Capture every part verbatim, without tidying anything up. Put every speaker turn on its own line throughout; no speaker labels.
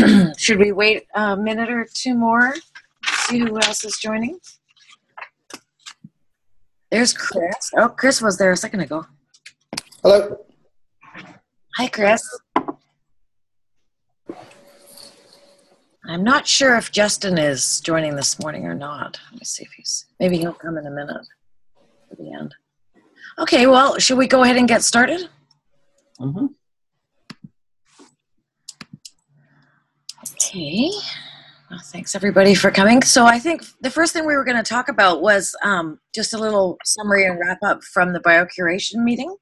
Should we wait a minute or two more? See who else is joining. There's Chris. Oh, Chris was there a second ago.
Hello.
Hi, Chris. I'm not sure if Justin is joining this morning or not. Let me see if he's, maybe he'll come in a minute at the end. Okay, well, should we go ahead and get started?
Mm-hmm.
Okay. Well, thanks everybody for coming. So I think the first thing we were going to talk about was um, just a little summary and wrap up from the biocuration meeting.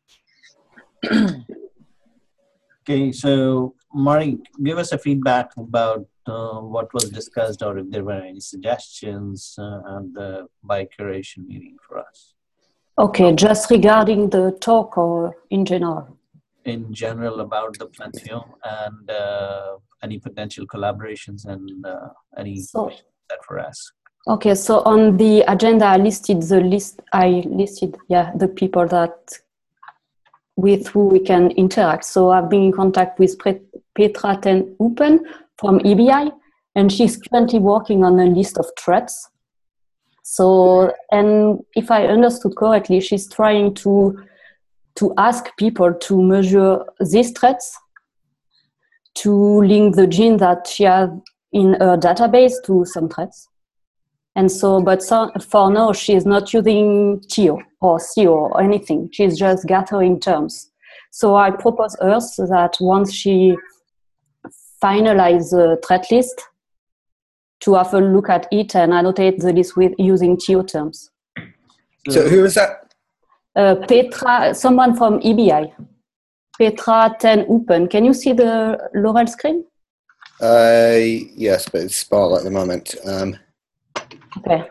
Okay, so Marty, give us a feedback about uh, what was discussed, or if there were any suggestions uh, on the biocuration meeting for us.
Okay, just regarding the talk or in general?
In general, about the Plantium and uh, any potential collaborations and uh, any
so,
questions that were asked.
Okay, so on the agenda, I listed the list. I listed, yeah, the people that with who we can interact. So I've been in contact with Petra ten Hoepen from E B I, and she's currently working on a list of threats. So, and if I understood correctly, she's trying to to ask people to measure these threats, to link the gene that she has in her database to some threats. And so, but so, for now, she is not using T I O or C I O or anything. She's just gathering terms. So I propose her so that once she finalizes the threat list, to have a look at it and annotate the list with using T I O terms.
So who is that?
Uh, Petra, someone from E B I. Petra ten Hoepen. Can you see the Laurel screen?
Uh, yes, but it's small at the moment. Um,
okay.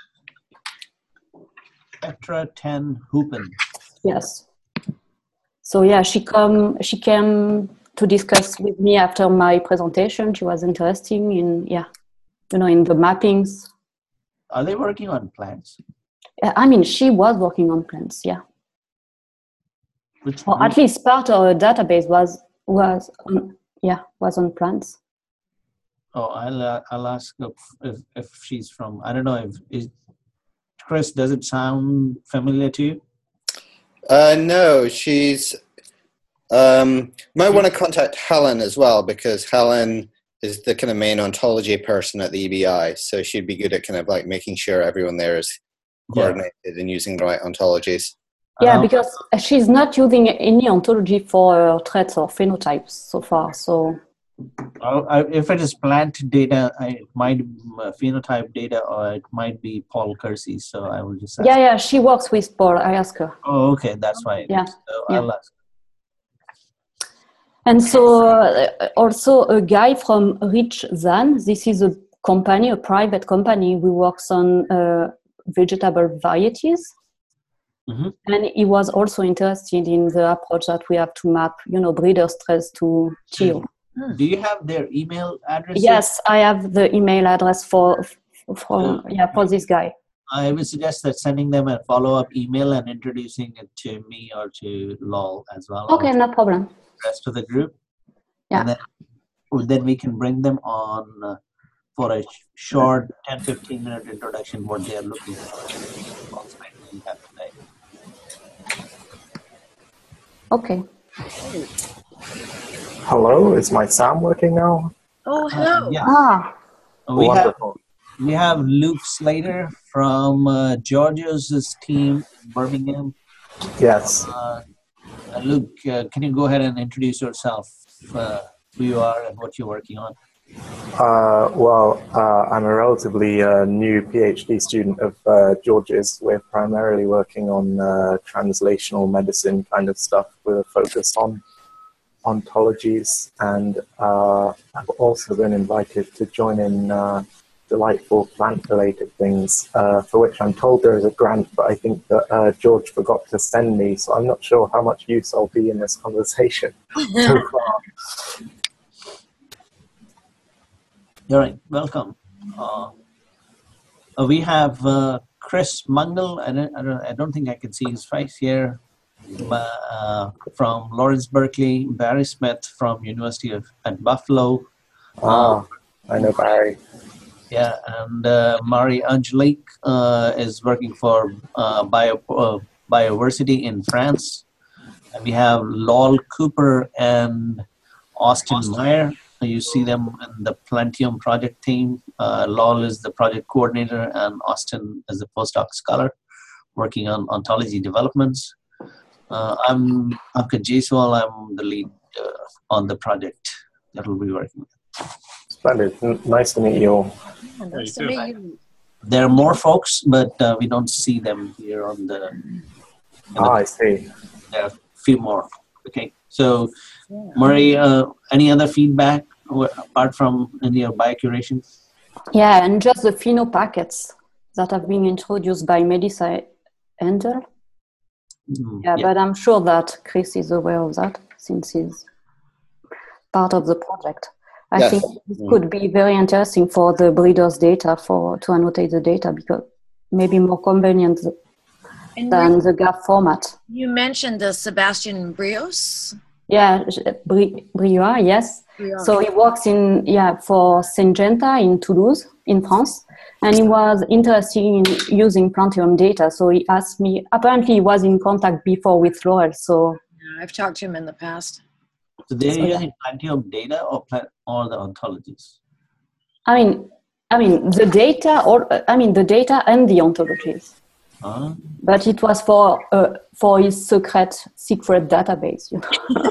Petra ten Hoepen.
Yes. So yeah, she come. She came to discuss with me after my presentation. She was interested in yeah, you know, in the mappings.
Are they working on plants?
I mean, she was working on plants. Yeah.
Which
or at least part of her database was was on, yeah was on plants.
Oh, I'll uh, I'll ask if, if if she's from. I don't know if is Chris. Does it sound familiar to you?
uh, no, she's. Um, might want to contact Helen as well, because Helen is the kind of main ontology person at the E B I, so she'd be good at kind of like making sure everyone there is coordinated yeah. and using the right ontologies.
Yeah, because she's not using any ontology for uh, traits or phenotypes so far. So,
uh, if it is plant data, I, it might be uh, phenotype data, or it might be Paul Kersey. So I will just ask
yeah, yeah, she works with Paul. I ask her.
Oh, okay, that's why.
Yeah,
so
yeah.
I'll ask.
And so, uh, also a guy from Rich Zan. This is a company, a private company. We works on uh, vegetable varieties.
Mm-hmm.
And he was also interested in the approach that we have to map, you know, breeder stress to T I O.
Do you have their email address?
Yes, I have the email address for, for uh, yeah, for this guy.
I would suggest that sending them a follow-up email and introducing it to me or to Lol as well.
Okay, no problem.
The rest of the group.
Yeah.
And then, well, then we can bring them on uh, for a short ten to fifteen minute introduction what they are looking for.
Okay.
Hello, is my sound working now?
Oh, hello.
Uh, yeah.
Ah.
We
Wonderful.
have, we have Luke Slater from uh, Georgia's team in Birmingham.
Yes.
Uh, uh, Luke, uh, can you go ahead and introduce yourself, uh, who you are and what you're working on?
Uh, well, uh, I'm a relatively uh, new PhD student of uh, George's. We're primarily working on uh, translational medicine kind of stuff with a focus on ontologies, and uh, I've also been invited to join in uh, delightful plant-related things, uh, for which I'm told there is a grant, but I think that uh, George forgot to send me, so I'm not sure how much use I'll be in this conversation so far.
All right, welcome. Uh, uh, we have uh, Chris Mungle. I don't, I, don't, I don't think I can see his face here. Uh, from Lawrence Berkeley, Barry Smith from University of at Buffalo,
Ah, I know Barry.
Yeah, and uh, Marie Angelique uh, is working for uh, Bio, uh, Bioversity in France. And we have Lol Cooper and Austin Meyer. You see them in the Plantium project team. Uh, Lol is the project coordinator, and Austin is the postdoc scholar working on ontology developments. Uh, I'm Ankit Jaiswal. I'm the lead uh, on the project that we'll be working with.
Splendid. N- nice to meet you all.
Yeah, nice to meet you.
There are more folks, but uh, we don't see them here on the.
Ah, I see.
There are a few more. Okay, so
Yeah.
Marie, uh, any other feedback w- apart from any of biocuration?
Yeah, and just the pheno packets that have been introduced by Melissa Angel.
Mm,
Yeah,
yeah.
but I'm sure that Chris is aware of that since he's part of the project. I
Yes.
think this could be very interesting for the breeders' data for to annotate the data because maybe more convenient
And
than the G A F format.
you mentioned the Sebastian Brios.
Yeah, Bri- Briouat, yes.
Briouat.
So he works in yeah for Syngenta in Toulouse, in France, and he was interested in using Plantium data. So he asked me. Apparently, he was in contact before with Laurel. So
Yeah, I've talked to him in the past.
So they're
So, yeah.
using Plantium data or pla- or the ontologies?
I mean, I mean the data, or I mean the data and the ontologies.
Huh?
But it was for uh, for his secret secret database. You know?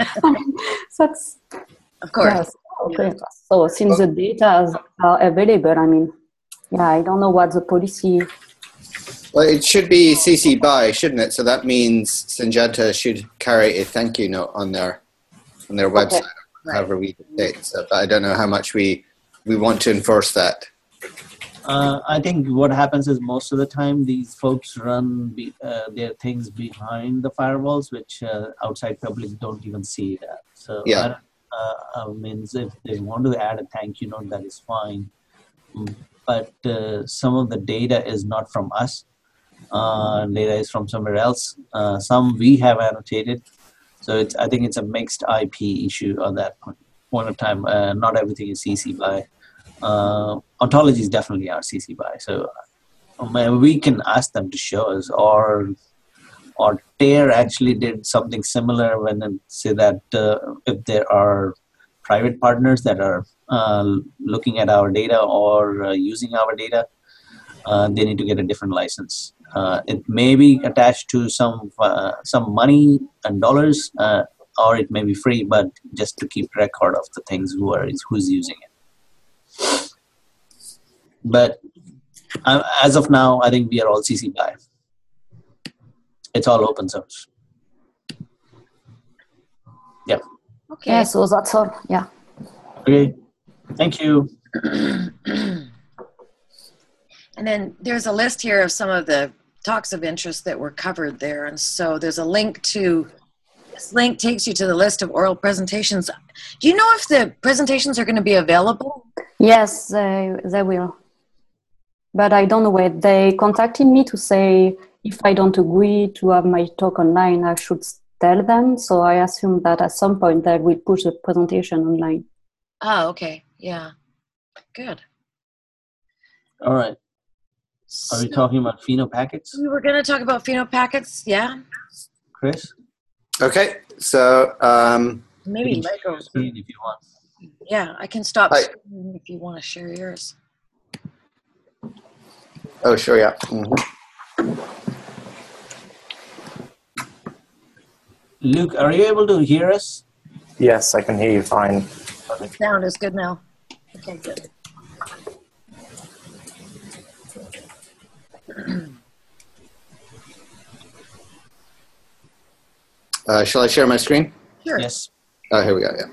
That's
Of course.
yes, okay. So since the data are available, I mean, yeah, I don't know what the policy.
Well, it should be C C by, shouldn't it? So that means Syngenta should carry a thank you note on their on their website,
Right.
however we dictate. So, but I don't know how much we we want to enforce that.
Uh, I think what happens is most of the time these folks run be, uh, their things behind the firewalls, which uh, outside public don't even see that. So
Yeah.
I, don't- uh, I mean, if they want to add a thank you note, that is fine. Mm, But uh, some of the data is not from us. Uh, data is from somewhere else. Uh, some we have annotated. So it's, I think it's a mixed I P issue at that point, point of time. Uh, not everything is C C by. Uh, ontologies definitely are C C by. So um, we can ask them to show us, or or Tear actually did something similar when they say that uh, if there are private partners that are uh, looking at our data or uh, using our data, uh, they need to get a different license. Uh, it may be attached to some uh, some money and dollars, uh, or it may be free, but just to keep record of the things who are who's using it. But uh, as of now, I think we are all C C by. It's all open source. Yeah.
Okay.
Yeah, so that's all. Yeah.
Okay. Thank you.
And then there's a list here of some of the talks of interest that were covered there. And so there's a link to, this link takes you to the list of oral presentations. Do you know if the presentations are going to be available?
Yes, they they will. But I don't know where they contacted me to say if I don't agree to have my talk online, I should tell them. So I assume that at some point they will push the presentation online.
Oh, okay. Yeah. Good.
All right. Are we talking about pheno packets,
We were going to talk about pheno packets. Yeah.
Chris?
Okay, so um,
Maybe
You can share
Lego.
your screen if you want.
Yeah, I can stop
Hi.
sharing if you want to share yours.
oh sure, yeah. Mhm.
Luke, are you able to hear us?
Yes, I can hear you fine.
The sound is good now. Okay, good.
Uh, shall I share my screen?
Sure.
Yes.
Oh, here we go. Yeah.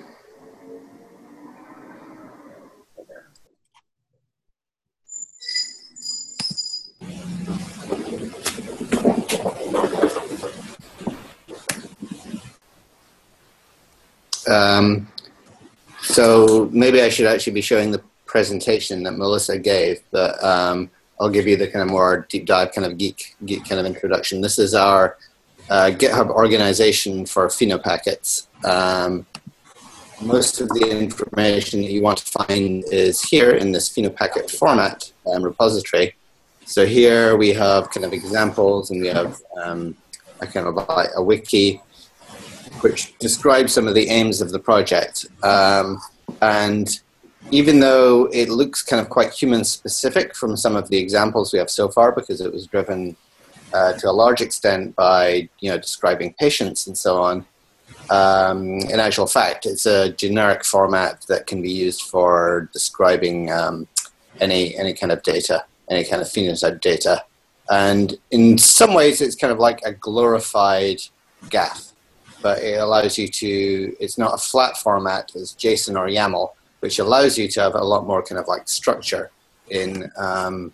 Um, so maybe I should actually be showing the presentation that Melissa gave, but um, I'll give you the kind of more deep dive kind of geek geek kind of introduction. This is our uh, GitHub organization for pheno packets. Um, most of the information that you want to find is here in this Phenopacket format um, repository. So here we have kind of examples, and we have um, a kind of like a wiki which describes some of the aims of the project. Um, and even though it looks kind of quite human specific from some of the examples we have so far, because it was driven uh, to a large extent by, you know, describing patients and so on, um, in actual fact, it's a generic format that can be used for describing um, any, any kind of data, any kind of phenotype data. And in some ways, it's kind of like a glorified G A F, but it allows you to, it's not a flat format as JSON or YAML, which allows you to have a lot more kind of like structure in um,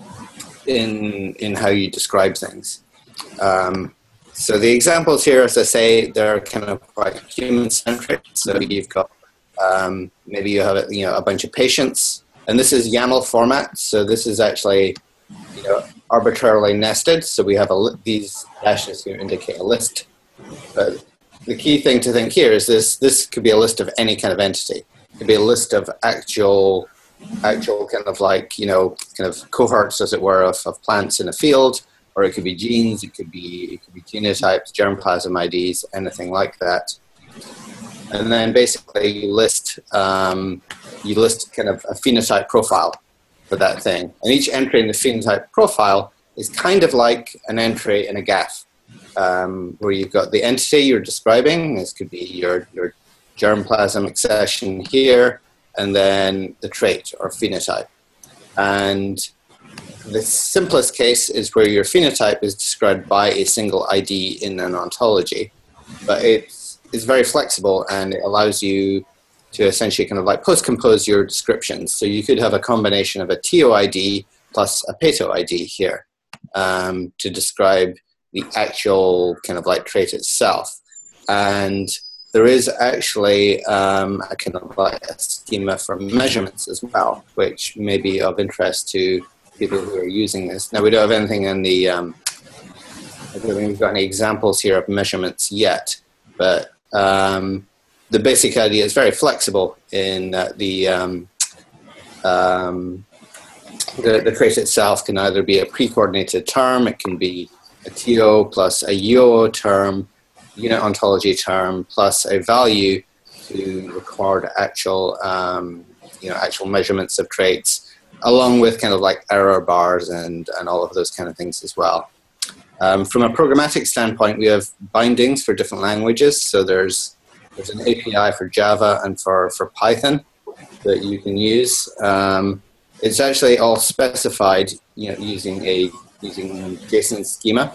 in in how you describe things. Um, so the examples here, as I say, they're kind of quite human-centric. So you've got um, maybe you have you know a bunch of patients, and this is YAML format. So this is actually you know arbitrarily nested. So we have a li these dashes here indicate a list. But the key thing to think here is this: this could be a list of any kind of entity. It could be a list of actual, actual kind of like, you know, kind of cohorts, as it were, of, of plants in a field, or it could be genes, it could be, it could be genotypes, germplasm I Ds, anything like that. And then basically you list, um, you list kind of a phenotype profile for that thing. And each entry in the phenotype profile is kind of like an entry in a G A F, um, where you've got the entity you're describing. This could be your, your germplasm accession here, and then the trait or phenotype. And the simplest case is where your phenotype is described by a single I D in an ontology, but it's, it's very flexible, and it allows you to essentially kind of like post-compose your descriptions. So you could have a combination of a T O I D plus a Pato I D here um, to describe the actual kind of like trait itself. And there is actually um, a kind of like a schema for measurements as well, which may be of interest to people who are using this. Now, we don't have anything in the, um, I don't think we've got any examples here of measurements yet, but um, the basic idea is very flexible in that the, um, um, the, the trait itself can either be a pre-coordinated term, it can be a T O plus a U O term, unit ontology term, plus a value to record actual, um, you know, actual measurements of traits, along with kind of like error bars and, and all of those kind of things as well. Um, from a programmatic standpoint, we have bindings for different languages. So there's, there's an A P I for Java and for, for Python that you can use. Um, it's actually all specified, you know, using a using JSON schema.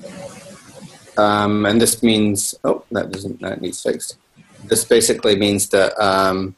Um, and this means, oh, that doesn't, that needs fixed. This basically means that um,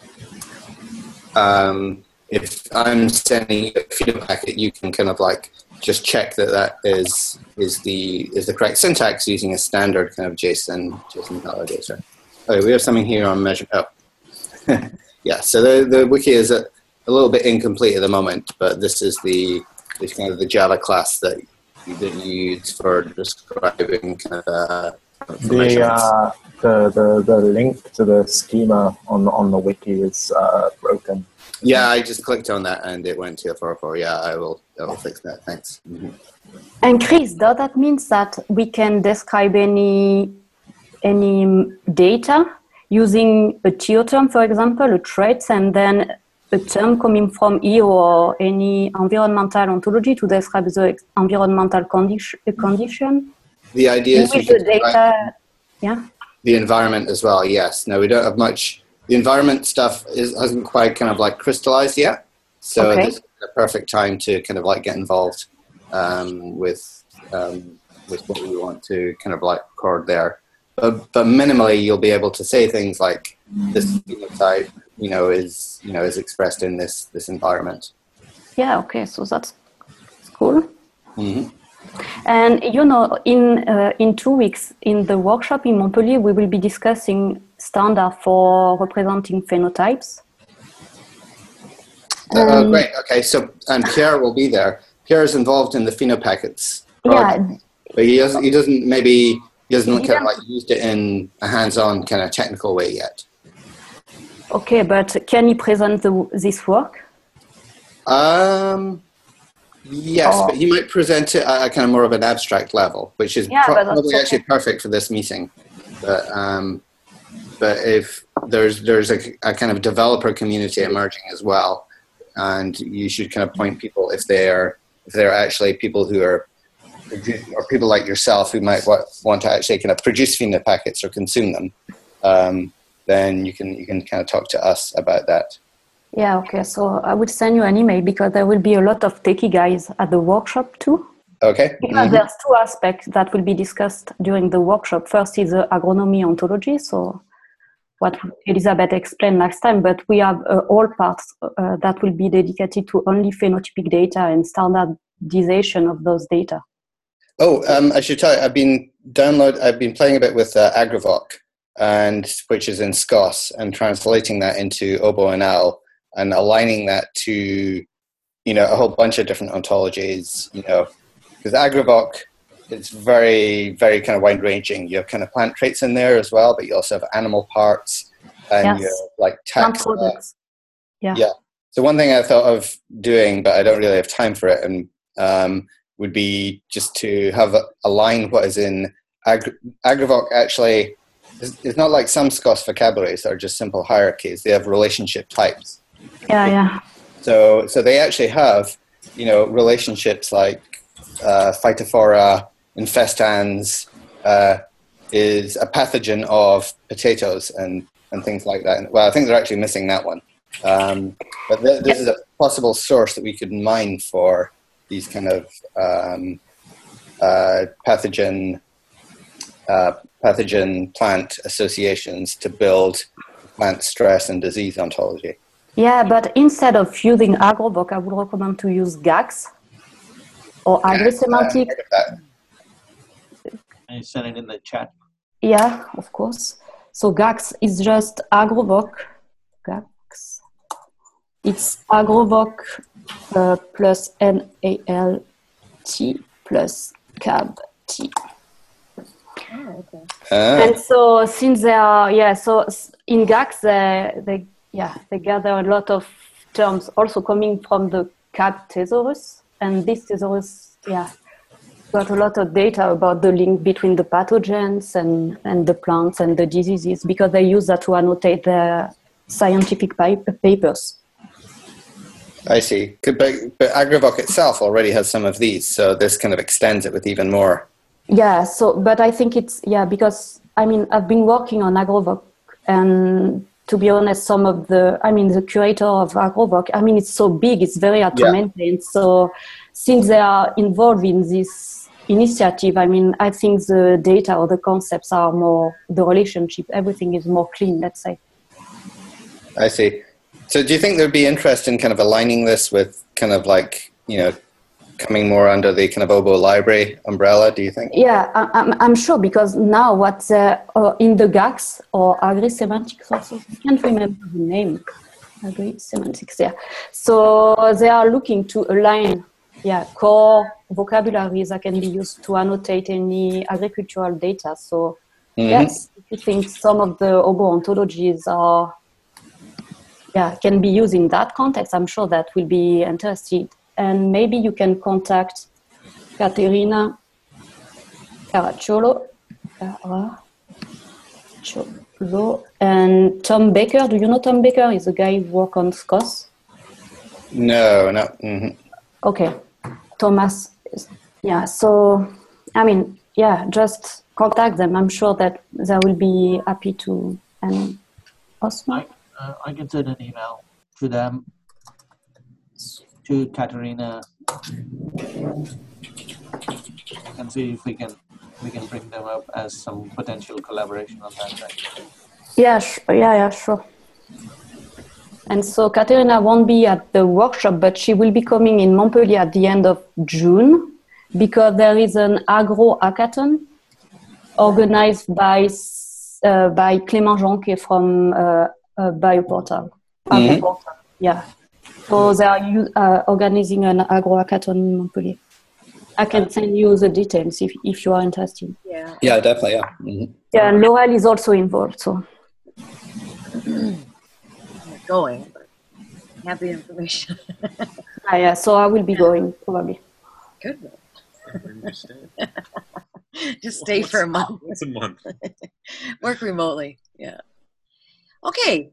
um, if I'm sending a Phenopacket, you can kind of like just check that that is is the is the correct syntax using a standard kind of JSON JSON validator. Oh, we have something here on measure. Oh, yeah. So the the wiki is a, a little bit incomplete at the moment, but this is the this kind of the Java class that that you use for describing kind of uh,
the, uh, the the the link to the schema on on the wiki is uh, broken.
Yeah, I just clicked on that and it went to four oh four. Yeah, I will I will fix that. Thanks. Mm-hmm.
And Chris, does that mean that we can describe any any data using a T O term, for example, a trait, and then a term coming from E O or any environmental ontology to describe the environmental condition? condition?
The idea is
with the data, yeah.
The environment as well. Yes. No, we don't have much. The environment stuff is, hasn't quite kind of like crystallized yet. So
okay.
This is the perfect time to kind of like get involved um, with um, with what we want to kind of like record there. But, but minimally, you'll be able to say things like this phenotype, you know, is you know is expressed in this this environment.
Yeah. Okay. So that's cool.
Mm-hmm.
And you know, in uh, in two weeks in the workshop in Montpellier, we will be discussing standard for representing phenotypes.
Um, oh,
um,
great. Okay. So and Pierre will be there. Pierre is involved in the Phenopackets project,
yeah.
but he doesn't. He doesn't maybe. He hasn't kind of like used it in a hands-on kind of technical way yet.
Okay, but can you present the, this work?
Um, yes,
Oh.
but he might present it at a kind of more of an abstract level, which is
Yeah,
pro-
but that's
probably
okay.
actually perfect for this meeting. But um, but if there's there's a, a kind of developer community emerging as well, and you should kind of point people if they're if they're actually people who are or people like yourself who might wa- want to actually kind of produce FINA packets or consume them, um, then you can you can kind of talk to us about that.
Yeah, okay. So I will send you an email because there will be a lot of techie guys at the workshop too.
Okay.
Because
Mm-hmm.
there's two aspects that will be discussed during the workshop. First is the agronomy ontology, so what Elizabeth explained last time, but we have uh, all parts uh, that will be dedicated to only phenotypic data and standardization of those data.
Oh, um, I should tell you, I've been download. I've been playing a bit with uh, Agravoc, and which is in S C O S, and translating that into Obo and Owl, and aligning that to, you know, a whole bunch of different ontologies. You know, because Agravoc, it's very, very kind of wide ranging. You have kind of plant traits in there as well, but you also have animal parts, and
Yes.
you have like
Plant
taxa.
products. Yeah.
Yeah. So one thing I thought of doing, but I don't really have time for it, and um, would be just to have a, align what is in Agri- Agravoc. Actually, is, is not like some S C O S vocabularies that are just simple hierarchies. They have relationship types.
Yeah, yeah.
So, so they actually have, you know, relationships like uh, Phytophthora infestans uh, is a pathogen of potatoes and, and things like that. Well, I think they're actually missing that one. Um, but th- this is a possible source that we could mine for these kind of um, uh, pathogen uh, pathogen plant associations to build plant stress and disease ontology.
Yeah, but instead of using Agravoc, I would recommend to use GAX or AgriSemantic.
Uh,
I sent it in the chat.
Yeah, of course. So GAX is just Agravoc. GAX. It's Agravoc uh, plus N A L T plus C A B T.
Oh, okay.
uh,
And so since they are, yeah, so s- in GAX, they, they, yeah, they gather a lot of terms also coming from the C A B thesaurus. And this thesaurus, yeah, got a lot of data about the link between the pathogens and, and the plants and the diseases because they use that to annotate their scientific pi- papers.
I see. Could- But, but Agravoc itself already has some of these, so this kind of extends it with even more.
Yeah, so, but I think it's, yeah, because, I mean, I've been working on Agravoc, and to be honest, some of the, I mean, the curator of Agravoc, I mean, it's so big, it's very hard to
Yeah.
maintain. So since they are involved in this initiative, I mean, I think the data or the concepts are more, the relationship, everything is more clean, let's say.
I see. So do you think there'd be interest in kind of aligning this with kind of like, you know, coming more under the kind of Obo library umbrella, do you think?
Yeah, I, I'm, I'm sure, because now what uh, uh, in the GAX or AgriSemantics also, I can't remember the name, AgriSemantics, yeah. So they are looking to align, yeah, core vocabularies that can be used to annotate any agricultural data. So
Mm-hmm.
yes, if you think some of the Obo ontologies are, yeah, can be used in that context, I'm sure that will be interested. And maybe you can contact Caterina Caracciolo, Caracciolo and Tom Baker. Do you know Tom Baker? He's a guy who works on S C O S.
No, no. Mm-hmm.
Okay, Thomas. Yeah, so, I mean, yeah, just contact them. I'm sure that they will be happy to. And Osmo?
I, uh, I can send an email to them, to Katerina, and see if we can we can bring them up as some potential collaboration on that side.
Yeah, sh- yeah, yeah, sure. And so Katerina won't be at the workshop, but she will be coming in Montpellier at the end of June because there is an agro hackathon organized by uh, by Clément Jonquet from uh, uh, Bioportal.
Mm-hmm.
Agroportal, yeah. So they are uh, organizing an agro hackathon in Montpellier. I can send you the details if, if you are interested.
Yeah.
Yeah, definitely, yeah. Mm-hmm.
Yeah, and Laurel is also involved, so.
going, but I have the information.
Ah, yeah, so I will be going probably.
Good.
Just stay.
Just stay
Once-
for a month.
Once a month.
Work remotely. Yeah. Okay.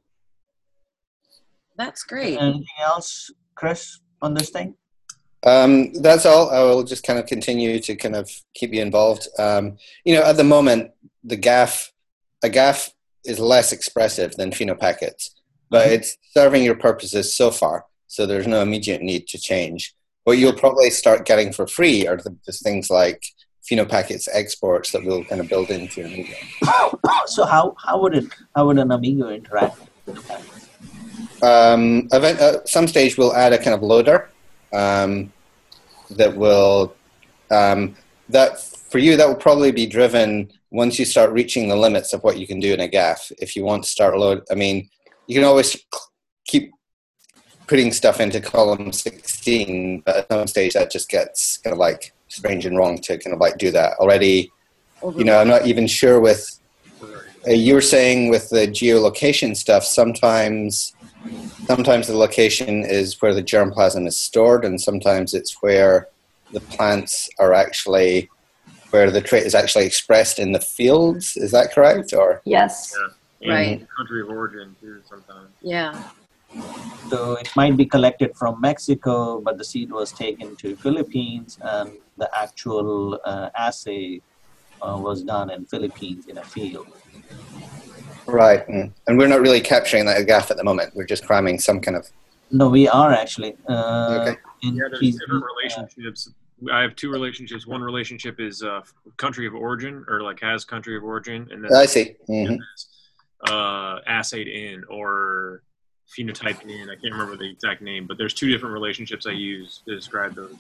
That's great.
Anything else, Chris, on this thing?
Um, that's all. I will just kind of continue to kind of keep you involved. Um, you know, at the moment, the G A F, a G A F is less expressive than phenopackets, but
Mhm.
it's serving your purposes so far, so there's no immediate need to change. What you'll probably start getting for free are the, the things like phenopackets exports that we'll kind of build into your Amigo.
So how, how would it how would an Amigo interact with that?
Um, event, at some stage, we'll add a kind of loader um, that will um, that for you that will probably be driven once you start reaching the limits of what you can do in a G A F. If you want to start load, I mean, you can always keep putting stuff into column sixteen, but at some stage that just gets kind of like strange and wrong to kind of like do that already. You know, I'm not even sure with. Uh, you were saying with the geolocation stuff, sometimes. Sometimes the location is where the germplasm is stored, and sometimes it's where the plants are actually, where the trait is actually expressed in the fields. Is that correct? Or
Yes.
Yeah.
Right.
And country of origin too sometimes.
Yeah.
So it might be collected from Mexico, but the seed was taken to Philippines, and the actual uh, assay uh, was done in Philippines in a field.
right, mm. And we're not really capturing that G A F at the moment. We're just cramming some kind of.
No, we are actually. Uh,
Okay.
in
Yeah, there's
P Z,
different
uh,
relationships. I have two relationships. One relationship is uh, country of origin, or like has country of origin, and then
I see. Mm-hmm.
uh, assayed in or phenotyped in. I can't remember the exact name, but there's two different relationships I use to describe those.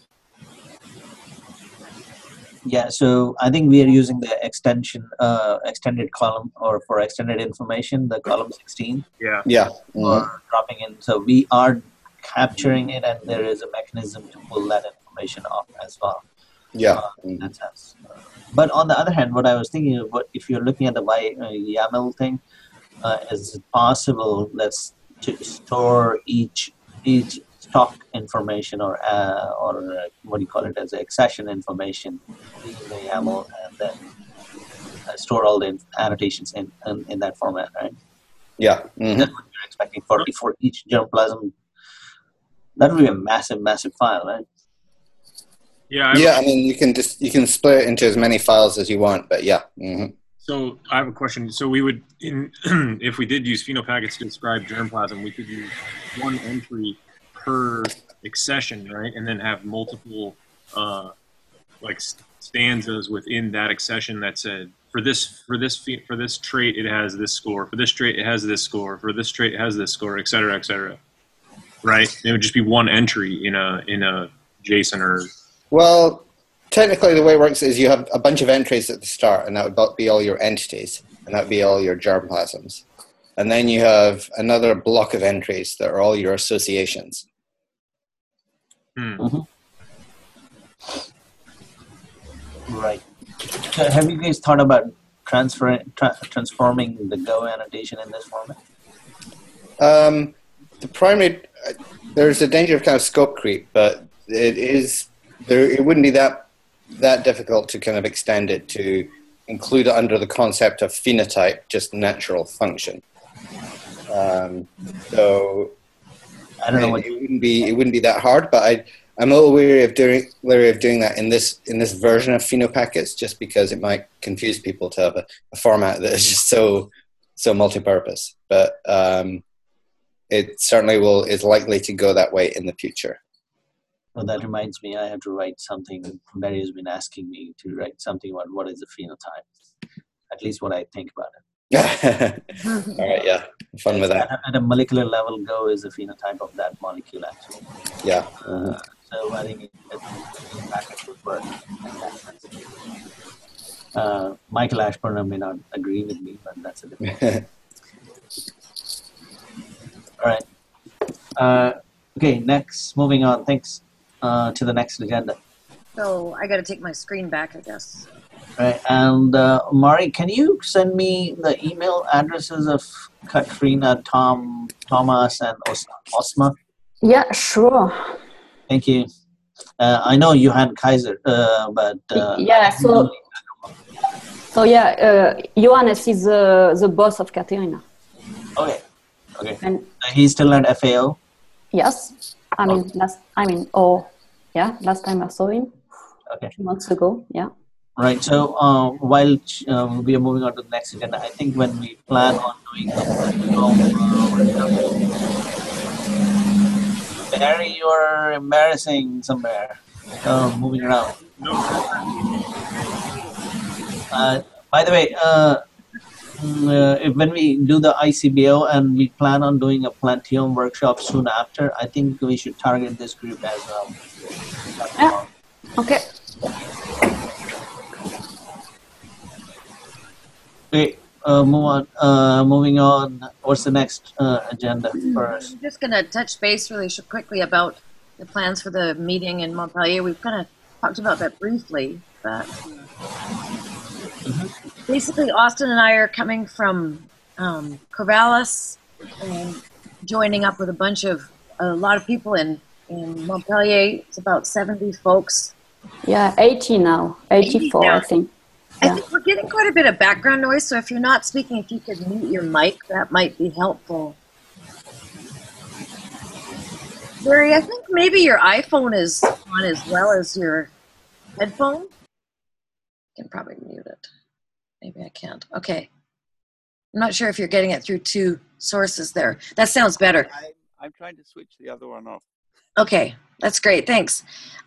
Yeah, so I think we are using the extension, uh, extended column, or for extended information, the column sixteen,
Yeah.
Yeah. Mm-hmm.
or dropping in. So we are capturing it, and there is a mechanism to pull that information off as well.
Yeah.
Uh, in that sense. But on the other hand, what I was thinking of, what if you're looking at the Y, uh, YAML thing, uh, is it possible that's to store each each stock information or uh, or uh, what do you call it as accession information in the YAML, and then uh, store all the annotations in, in in that format, right?
Yeah. Mm-hmm.
That's what you're expecting for for each germplasm. That would be a massive, massive file, right?
Yeah. I
Yeah. I mean, you can just you can split it into as many files as you want, but yeah. Mm-hmm.
So I have a question. So we would, in, if we did use phenopackets to describe germplasm, we could use one entry per accession, right? And then have multiple, uh, like stanzas within that accession that said, for this, for this, for this trait, it has this score. For this trait, it has this score. For this trait, it has this score, et cetera, et cetera. Right? It would just be one entry in a in a JSON or.
Well, technically, the way it works is you have a bunch of entries at the start, and that would be all your entities, and that would be all your germplasms. And then you have another block of entries that are all your associations.
Hmm.
Mm-hmm. Right. So have you guys thought about transfer, tra- transforming the Go annotation in this format?
Um, the primary, uh, there's a danger of kind of scope creep, but it is there. It wouldn't be that that difficult to kind of extend it to include it under the concept of phenotype, just natural function. Um, so
I don't know
it,
what.
it wouldn't be it wouldn't be that hard, but I I'm a little weary of doing leery of doing that in this in this version of phenopackets, just because it might confuse people to have a, a format that is just so so multi-purpose. But um, it certainly will is likely to go that way in the future.
Well, that reminds me, I have to write something. Barry has been asking me to write something about what is a phenotype. At least what I think about it.
All right, yeah, fun with that.
At a, at a molecular level, Go is a phenotype of that molecule, actually.
Yeah.
Uh, so I think it, it, it would work. Uh, Michael Ashburn may not agree with me, but that's a different. All right. Uh, okay, next, moving on. Thanks uh, to the next agenda.
So I got to take my screen back, I guess.
Right. And uh, Mari, can you send me the email addresses of Katrina, Tom, Thomas, and Os- Osma?
Yeah, sure.
Thank you. Uh, I know you had Kaiser, uh, but uh,
yeah. So, so yeah, uh, Johannes is uh, the boss of Katerina.
Okay. Okay.
And
he's still at F A O.
Yes. I mean,
okay.
last. I mean, oh, yeah. Last time I saw him.
Okay.
Two months ago. Yeah.
Right. So uh, while uh, we are moving on to the next agenda, I think when we plan on doing the uh, Barry, you're embarrassing somewhere. Oh, moving around. Uh, by the way, uh, uh, if when we do the I C B O and we plan on doing a Plantium workshop soon after, I think we should target this group as well.
Yeah. Okay.
Okay, uh, move on. Uh, moving on. What's the next uh, agenda for us?
I'm just going to touch base really quickly about the plans for the meeting in Montpellier. We've kind of talked about that briefly, but mm-hmm. basically, Austin and I are coming from um, Corvallis and joining up with a bunch of a lot of people in in Montpellier. It's about seventy folks.
Yeah, eighty now. eighty-four, eighty now. I think.
I think we're getting quite a bit of background noise, so if you're not speaking, if you could mute your mic, that might be helpful. Barry, I think maybe your iPhone is on as well as your headphone. I can probably mute it. Maybe I can't. Okay. I'm not sure if you're getting it through two sources there. That sounds better.
I, I'm trying to switch the other one off.
Okay, that's great. Thanks.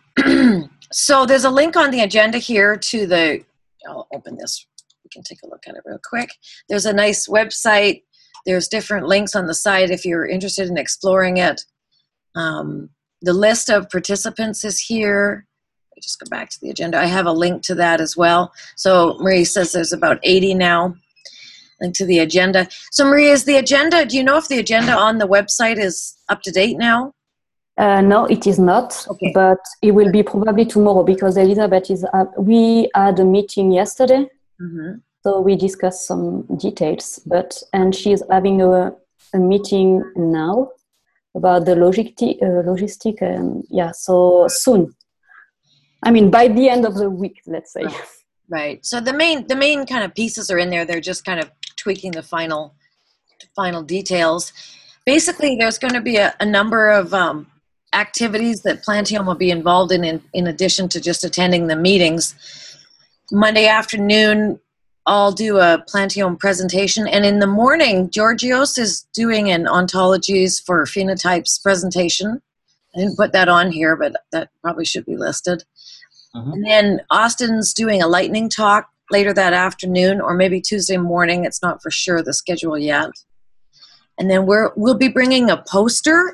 So there's a link on the agenda here to the I'll open this. We can take a look at it real quick. There's a nice website. There's different links on the site if you're interested in exploring it. Um, the list of participants is here. Let me just go back to the agenda. I have a link to that as well. So Marie says there's about eighty now. Link to the agenda. So Marie, is the agenda, do you know if the agenda on the website is up to date now?
Uh, no, it is not,
okay.
But it will be probably tomorrow because Elizabeth is, uh, we had a meeting yesterday,
mm-hmm.
so we discussed some details, but, and she's having a, a meeting now about the logistic, uh, logistic, and yeah, so soon. I mean, by the end of the week, let's say.
Right. Right. So the main, the main kind of pieces are in there. They're just kind of tweaking the final, final details. Basically, there's going to be a, a number of, um, activities that Plantium will be involved in, in in addition to just attending the meetings. Monday afternoon, I'll do a Plantium presentation, and in the morning, Georgios is doing an ontologies for phenotypes presentation. I didn't put that on here, but that probably should be listed. Mm-hmm. And then Austin's doing a lightning talk later that afternoon, or maybe Tuesday morning. It's not for sure the schedule yet. And then we're we'll be bringing a poster.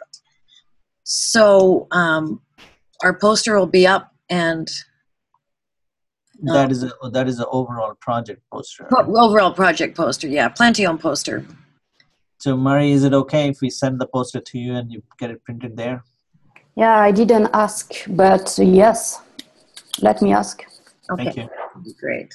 So um, our poster will be up, and uh,
that is a, that is the overall project poster.
Right? Overall project poster, yeah, Plantium poster.
So, Mari, is it okay if we send the poster to you and you get it printed there?
Yeah, I didn't ask, but yes, let me ask.
Okay,
thank you.
That'd be great.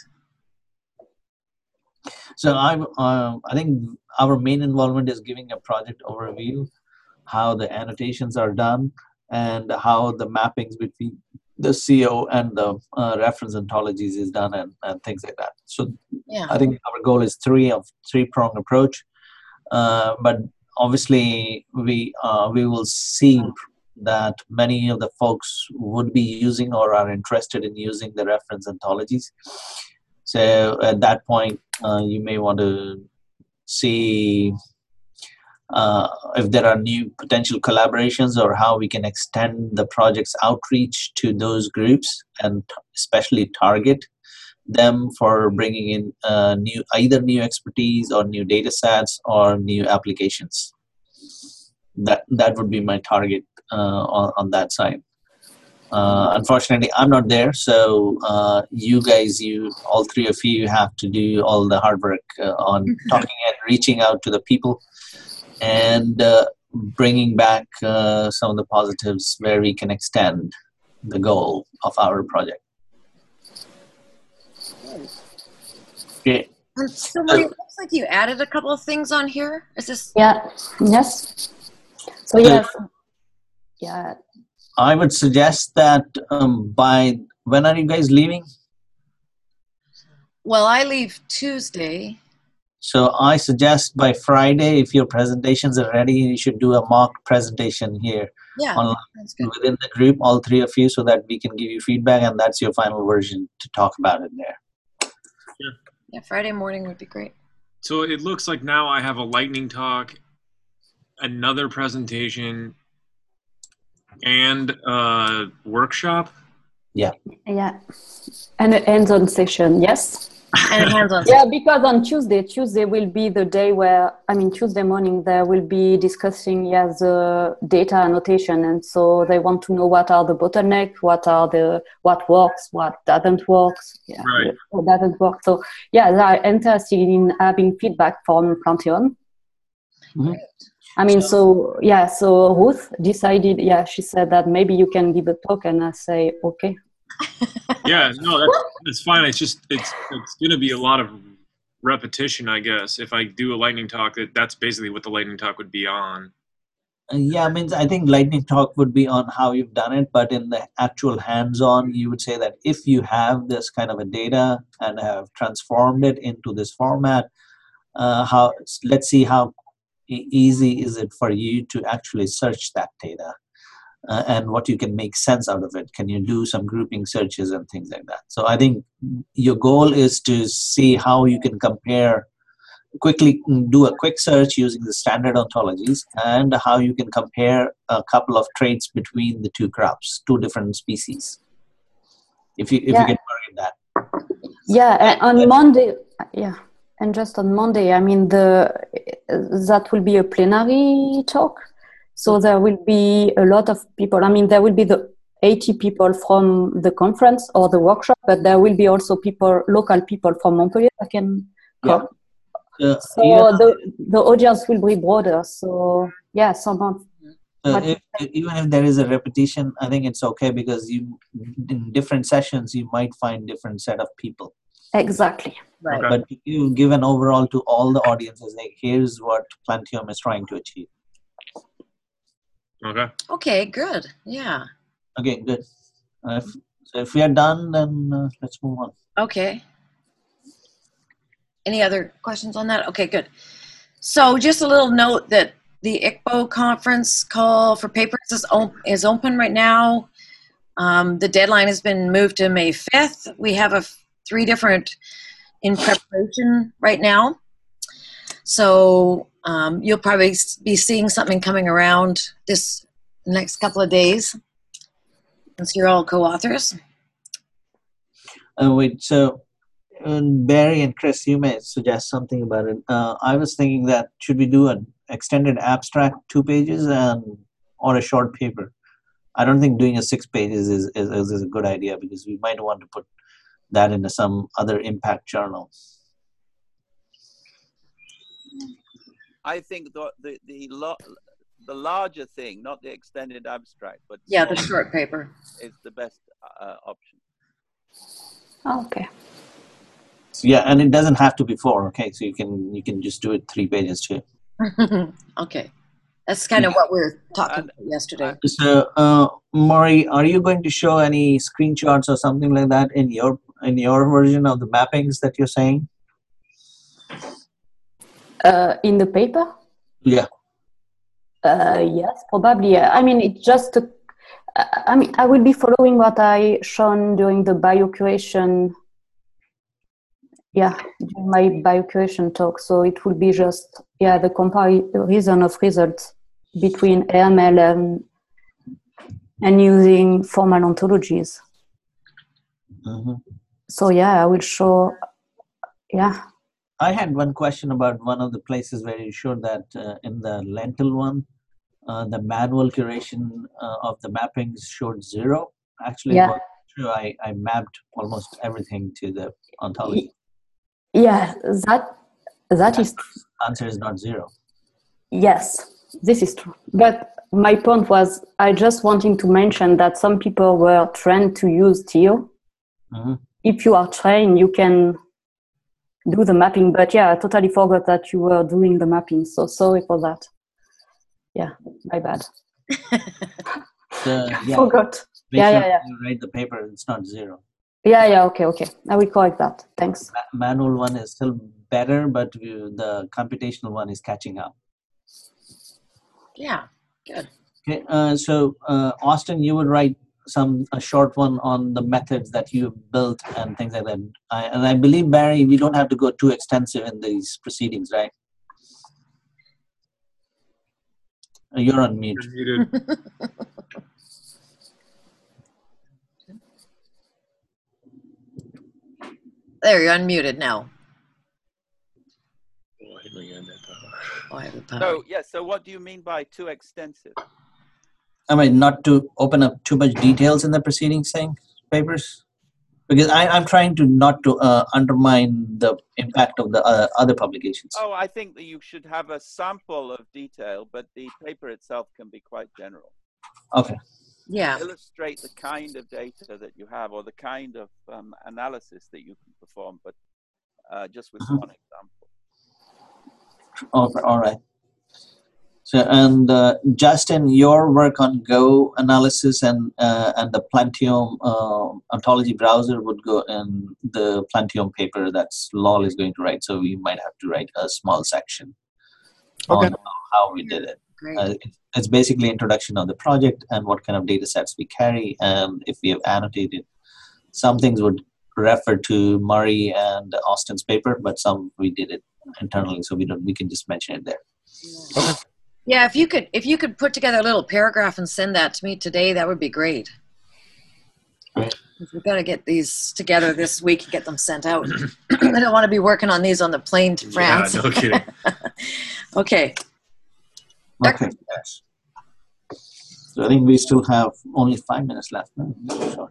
So, I uh, I think our main involvement is giving a project overview, how the annotations are done, and how the mappings between the C O and the uh, reference ontologies is done, and, and things like that. So
yeah.
I think our goal is three of three-prong approach, uh, but obviously we uh, we will see that many of the folks would be using or are interested in using the reference ontologies. So at that point, uh, you may want to see Uh, if there are new potential collaborations or how we can extend the project's outreach to those groups and especially target them for bringing in uh, new either new expertise or new data sets or new applications. That that would be my target uh, on, on that side. Uh, unfortunately, I'm not there, so uh, you guys, you all three of you have to do all the hard work uh, on talking and reaching out to the people and uh, bringing back uh, some of the positives where we can extend the goal of our project. Okay.
And so Marie, it looks like you added a couple of things on here. Is this?
Yeah. Yes. So yes. Yeah.
I would suggest that um, by when are you guys leaving?
Well, I leave Tuesday.
So I suggest by Friday, if your presentations are ready, you should do a mock presentation here
Yeah,
online
that's good.
within the group, all three of you, so that we can give you feedback, and that's your final version to talk about it there.
Yeah.
Yeah, Friday morning would be great.
So it looks like now I have a lightning talk, another presentation, and a workshop.
Yeah.
Yeah. And a hands-on session, yes.
And hands-on.
Yeah, because on Tuesday, Tuesday will be the day where, I mean, Tuesday morning, they will be discussing, yeah, the data annotation. And so they want to know what are the bottlenecks, what are the, what works, what doesn't work. Yeah,
Right.
what doesn't work. So, yeah, they are interested in having feedback from Planteon.
Mm-hmm.
I mean, so, yeah, so Ruth decided, yeah, she said that maybe you can give a talk, and I say, okay.
Yeah, no, that's, that's fine. It's just, it's, it's going to be a lot of repetition, I guess. If I do a lightning talk, that that's basically what the lightning talk would be on.
Uh, yeah, I mean, I think lightning talk would be on how you've done it, but in the actual hands-on, you would say that if you have this kind of a data and have transformed it into this format, uh, how let's see how e- easy is it for you to actually search that data. Uh, and what you can make sense out of it. Can you do some grouping searches and things like that? So I think your goal is to see how you can compare, quickly do a quick search using the standard ontologies, and how you can compare a couple of traits between the two crops, two different species. If you if
Yeah.
you can target that.
Yeah, and on Monday, yeah, and just on Monday, I mean, the that will be a plenary talk. So there will be a lot of people. I mean, there will be the eighty people from the conference or the workshop, but there will be also people, local people from Montpellier that can come.
Yeah. Uh,
so
yeah.
the the audience will be broader. So yeah, someone.
Uh, if, even if there is a repetition, I think it's okay, because you in different sessions you might find different set of people.
Exactly.
Right.
But you give an overall to all the audiences, like here's what Planteon is trying to achieve.
Okay.
Okay, good. Yeah.
Okay, good. Uh, if, so if we are done, then uh, let's move on.
Okay. Any other questions on that? Okay, good. So just a little note that the I C B O conference call for papers is, op is open right now. Um, the deadline has been moved to May fifth. We have a f three different in preparation right now. So um, you'll probably be seeing something coming around this next couple of days, since you're all co-authors.
Uh, wait, so uh, Barry and Chris, you may suggest something about it. Uh, I was thinking that should we do an extended abstract, two pages, and or a short paper? I don't think doing a six pages is, is, is a good idea, because we might want to put that into some other impact journal.
I think the the the, lo the larger thing, not the extended abstract, but
yeah, the short paper
is the best uh, option.
Okay.
So yeah, and it doesn't have to be four. Okay, so you can you can just do it three pages too.
Okay, that's kind of what we were talking
And,
about yesterday.
So, uh, Maury, are you going to show any screenshots or something like that in your in your version of the mappings that you're saying?
Uh, in the paper?
Yeah.
Uh, yes, probably. I mean, it just. Uh, I mean, I will be following what I shown during the biocuration. Yeah, during my biocuration talk. So it will be just yeah the comparison of results between A M L and and using formal ontologies.
Mm-hmm.
So yeah, I will show. Yeah.
I had one question about one of the places where you showed that uh, in the lentil one, uh, the manual curation uh, of the mappings showed zero. Actually,
Yeah.
it was true. I, I mapped almost everything to the ontology.
Yeah, that that is true.
Answer is not zero.
Yes, this is true. But my point was, I just wanted to mention that some people were trained to use T I O
Mm-hmm.
if you are trained, you can do the mapping. But yeah, I totally forgot that you were doing the mapping. So sorry for that. Yeah, my bad.
The, yeah,
forgot.
make
Yeah,
sure
yeah, yeah.
you write the paper, it's not zero.
Yeah, yeah, okay, okay. I will correct that. Thanks.
Ma- manual one is still better, but you, the computational one is catching up.
Yeah, good.
Okay, uh, so uh, Austin, you would write some a short one on the methods that you built and things like that. I, and I believe, Barry, we don't have to go too extensive in these proceedings, right? Uh, You're on mute.
You're muted.
There, you're unmuted now.
Oh, I hit my hand that power.
Oh, I have the power.
So, yeah, so what do you mean by too extensive?
I mean, not to open up too much details in the proceedings thing, papers, because I, I'm trying to not to uh, undermine the impact of the uh, other publications.
Oh, I think that you should have a sample of detail, but the paper itself can be quite general.
Okay.
Yeah.
Illustrate the kind of data that you have or the kind of um, analysis that you can perform, but uh, just with
Uh-huh.
one example.
All right. All right. So, and uh, Justin, your work on Go analysis and uh, and the Plantium uh, ontology browser would go in the Plantium paper that's Lol is going to write. So we might have to write a small section
Okay.
on how we did it.
Great.
Uh, it- it's basically introduction of the project and what kind of data sets we carry, and if we have annotated. Some things would refer to Murray and Austin's paper, but some we did it internally, so we don't. We can just mention it there.
Okay.
Yeah, if you could if you could put together a little paragraph and send that to me today, that would be great.
Great.
We've got to get these together this week and get them sent out. I don't want to be working on these on the plane to France.
Yeah, no kidding.
Okay.
Okay. Yes. So I think we still have only five minutes left. No? Sure.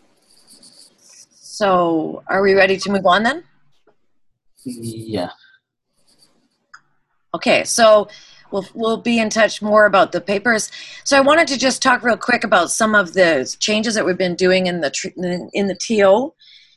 So are we ready to move on then?
Yeah.
Okay, so we'll we'll be in touch more about the papers. So I wanted to just talk real quick about some of the changes that we've been doing in the tr- in the T O.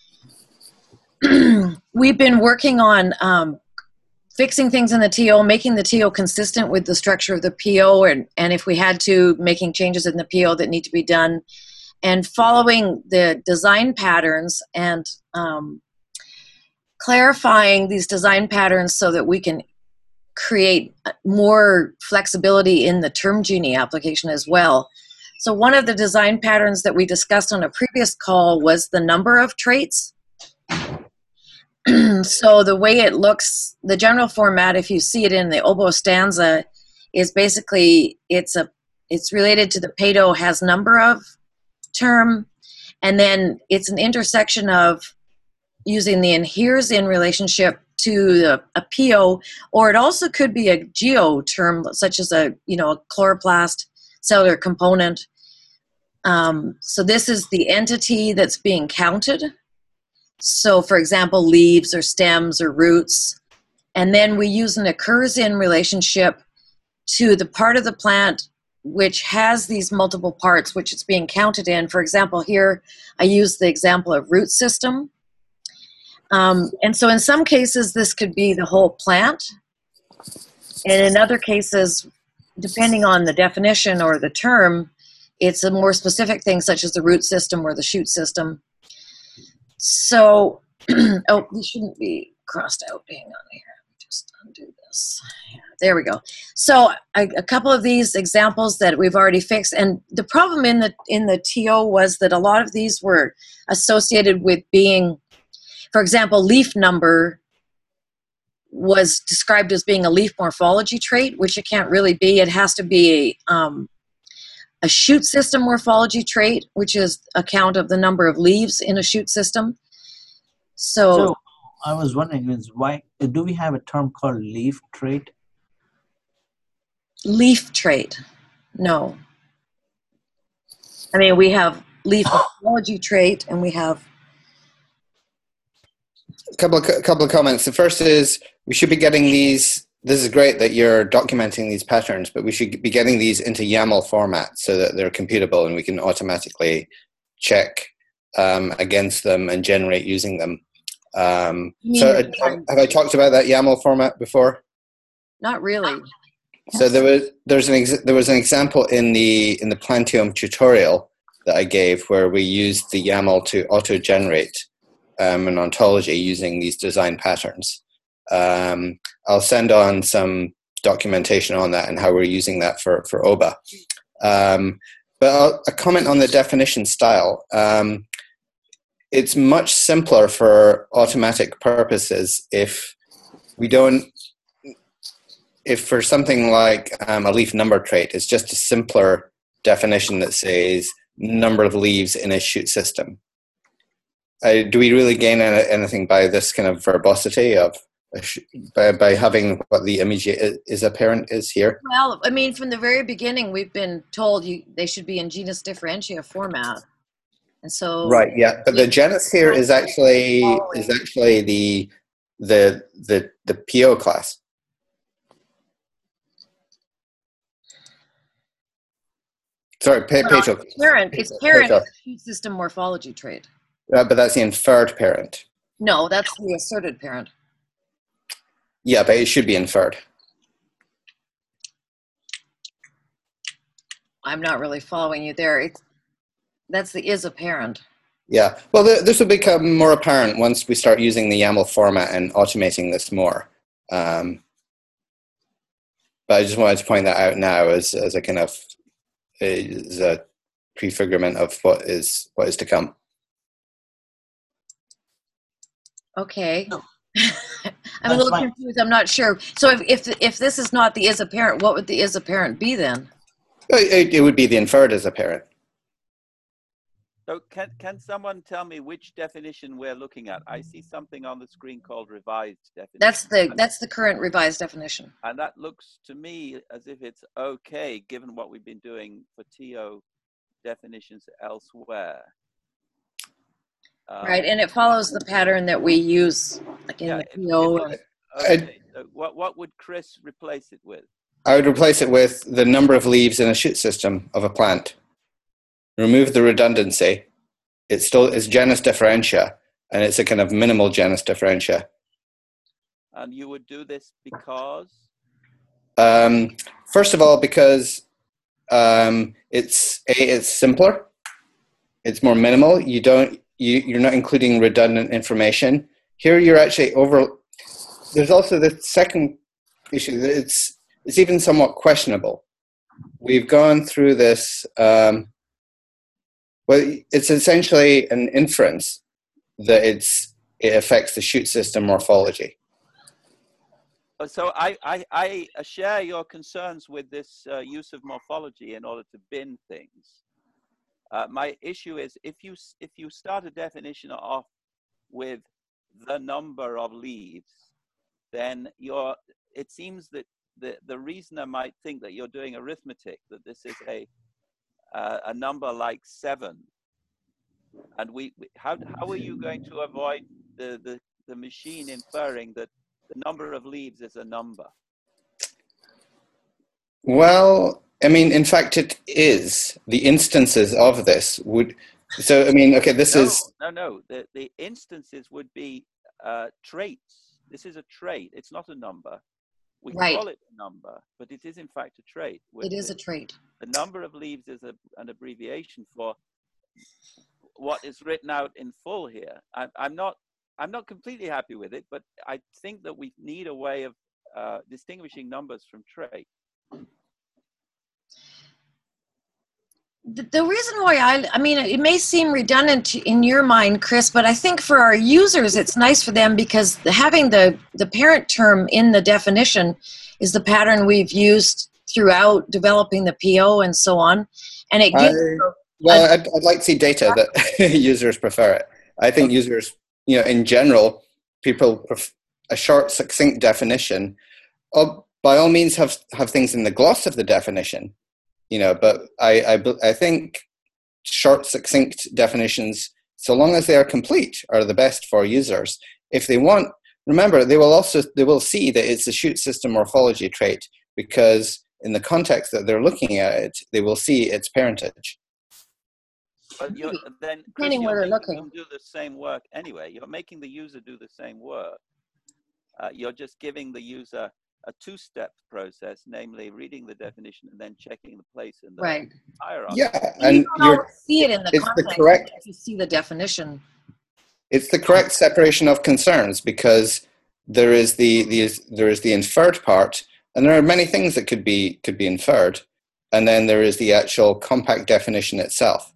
We've been working on um, fixing things in the T O, making the T O consistent with the structure of the P O, and, and if we had to, making changes in the P O that need to be done, and following the design patterns and um, clarifying these design patterns so that we can create more flexibility in the Term Genie application as well. So one of the design patterns that we discussed on a previous call was the number of traits. So the way it looks, the general format, if you see it in the oboe stanza, is basically it's a it's related to the pedo has number of term, and then it's an intersection of using the inheres in relationship to the, a P O, or it also could be a geo term, such as a you know a chloroplast cellular component. Um, so this is the entity that's being counted. So, for example, leaves or stems or roots. And then we use an occurs in relationship to the part of the plant which has these multiple parts which it's being counted in. For example, here I use the example of root system. Um, and so in some cases, this could be the whole plant. And in other cases, depending on the definition or the term, it's a more specific thing such as the root system or the shoot system. So, oh, these shouldn't be crossed out. Hang on here. Just undo this. Yeah, there we go. So, I, a couple of these examples that we've already fixed, and the problem in the in the T O was that a lot of these were associated with being, for example, leaf number was described as being a leaf morphology trait, which it can't really be. It has to be a um, a shoot system morphology trait, which is a count of the number of leaves in a shoot system. So,
So I was wondering, is why do we have a term called leaf trait?
leaf trait, no. I mean, we have leaf morphology trait, and we have.
A couple of, a couple of comments. The first is we should be getting these. This is great that you're documenting these patterns, but we should be getting these into YAML format so that they're computable and we can automatically check um, against them and generate using them. Um,
You
so
mean-
uh, have I talked about that YAML format before?
Not really.
So there was there's an ex- there was an example in the in the Plantium tutorial that I gave where we used the YAML to auto generate um, an ontology using these design patterns. Um, I'll send on some documentation on that and how we're using that for for O B A. Um, but I'll, a comment on the definition style. Um, it's much simpler for automatic purposes if we don't. If for something like um, a leaf number trait, it's just a simpler definition that says number of leaves in a shoot system. Uh, do we really gain any, anything by this kind of verbosity of a sh- by, by having what the image is apparent is here?
Well, I mean, from the very beginning, we've been told you they should be in genus differentia format, and so
Right. Yeah, but the genus here is actually is actually the the the the P O class. Sorry, pa-
well,
Pato.
parent. It's parent
Pato.
shoot system morphology trait.
Uh, but that's the inferred parent.
No, that's the asserted parent.
Yeah, but it should be inferred.
I'm not really following you there. It's that's the is apparent.
Yeah, well, th- this will become more apparent once we start using the YAML format and automating this more. Um, but I just wanted to point that out now as as a kind of as a prefigurement of what is what is to come.
Okay.
No.
I'm
That's
a little
fine.
confused. I'm not sure. So if, if if this is not the is apparent, what would the is apparent be then?
It, it would be the inferred as apparent.
So can, can someone tell me which definition we're looking at? I see something on the screen called revised definition.
That's the that's the current revised definition.
And that looks to me as if it's okay, given what we've been doing for T O definitions elsewhere. Um,
Right, and it follows the pattern that we use like in
yeah,
the
it-
P O.
it
and-
looks- okay. So what, what would Chris replace it with?
I would replace it with the number of leaves in a shoot system of a plant. Remove the redundancy. It's still it's genus differentia, and it's a kind of minimal genus differentia.
And you would do this because?
Um, first of all, because um, it's a it's simpler. It's more minimal. You don't you you're not including redundant information. Here, you're actually over. There's also the second issue that it's it's even somewhat questionable. We've gone through this. Um, well, it's essentially an inference that it's it affects the shoot system morphology.
So I, I, I share your concerns with this uh, use of morphology in order to bin things. Uh, my issue is if you if you start a definition off with the number of leaves, then you're. It seems that the the reasoner might think that you're doing arithmetic, that this is a uh, a number like seven, and we, we how how are you going to avoid the the the machine inferring that the number of leaves is a number?
Well, I mean, in fact, it is. The instances of this would. So, I mean, okay, this
no,
is.
No, no. The, the instances would be uh, traits. This is a trait. It's not a number. We
Right.
call it a number, but it is in fact a trait.
It is
the,
a trait.
The number of leaves is a, an abbreviation for what is written out in full here. I, I'm not. I'm not completely happy with it, but I think that we need a way of uh, distinguishing numbers from traits.
The, the reason why I, I mean, it may seem redundant in your mind, Chris, but I think for our users, it's nice for them because having the, the parent term in the definition is the pattern we've used throughout developing the P O and so on. And it gives...
I, well, I'd, I'd like to see data that users prefer it. I think users, you know, in general, people prefer a short, succinct definition. Of, by all means, have have things in the gloss of the definition. You know, but I, I, I think short, succinct definitions, so long as they are complete, are the best for users. If they want, remember, they will also they will see that it's a shoot system morphology trait because in the context that they're looking at it, they will see its parentage.
But you're, then, Chris,
depending
you're
where they're
making
looking.
them do the same work anyway. You're making the user do the same work. Uh, you're just giving the user a two-step process, namely reading the definition and then checking the place in the
Right.
hierarchy.
Yeah,
You
and
don't
you're
always see it in the
it's the
context.
correct
If you see the definition.
it's the correct separation of concerns, because there is the, the there is the inferred part, and there are many things that could be could be inferred, and then there is the actual compact definition itself.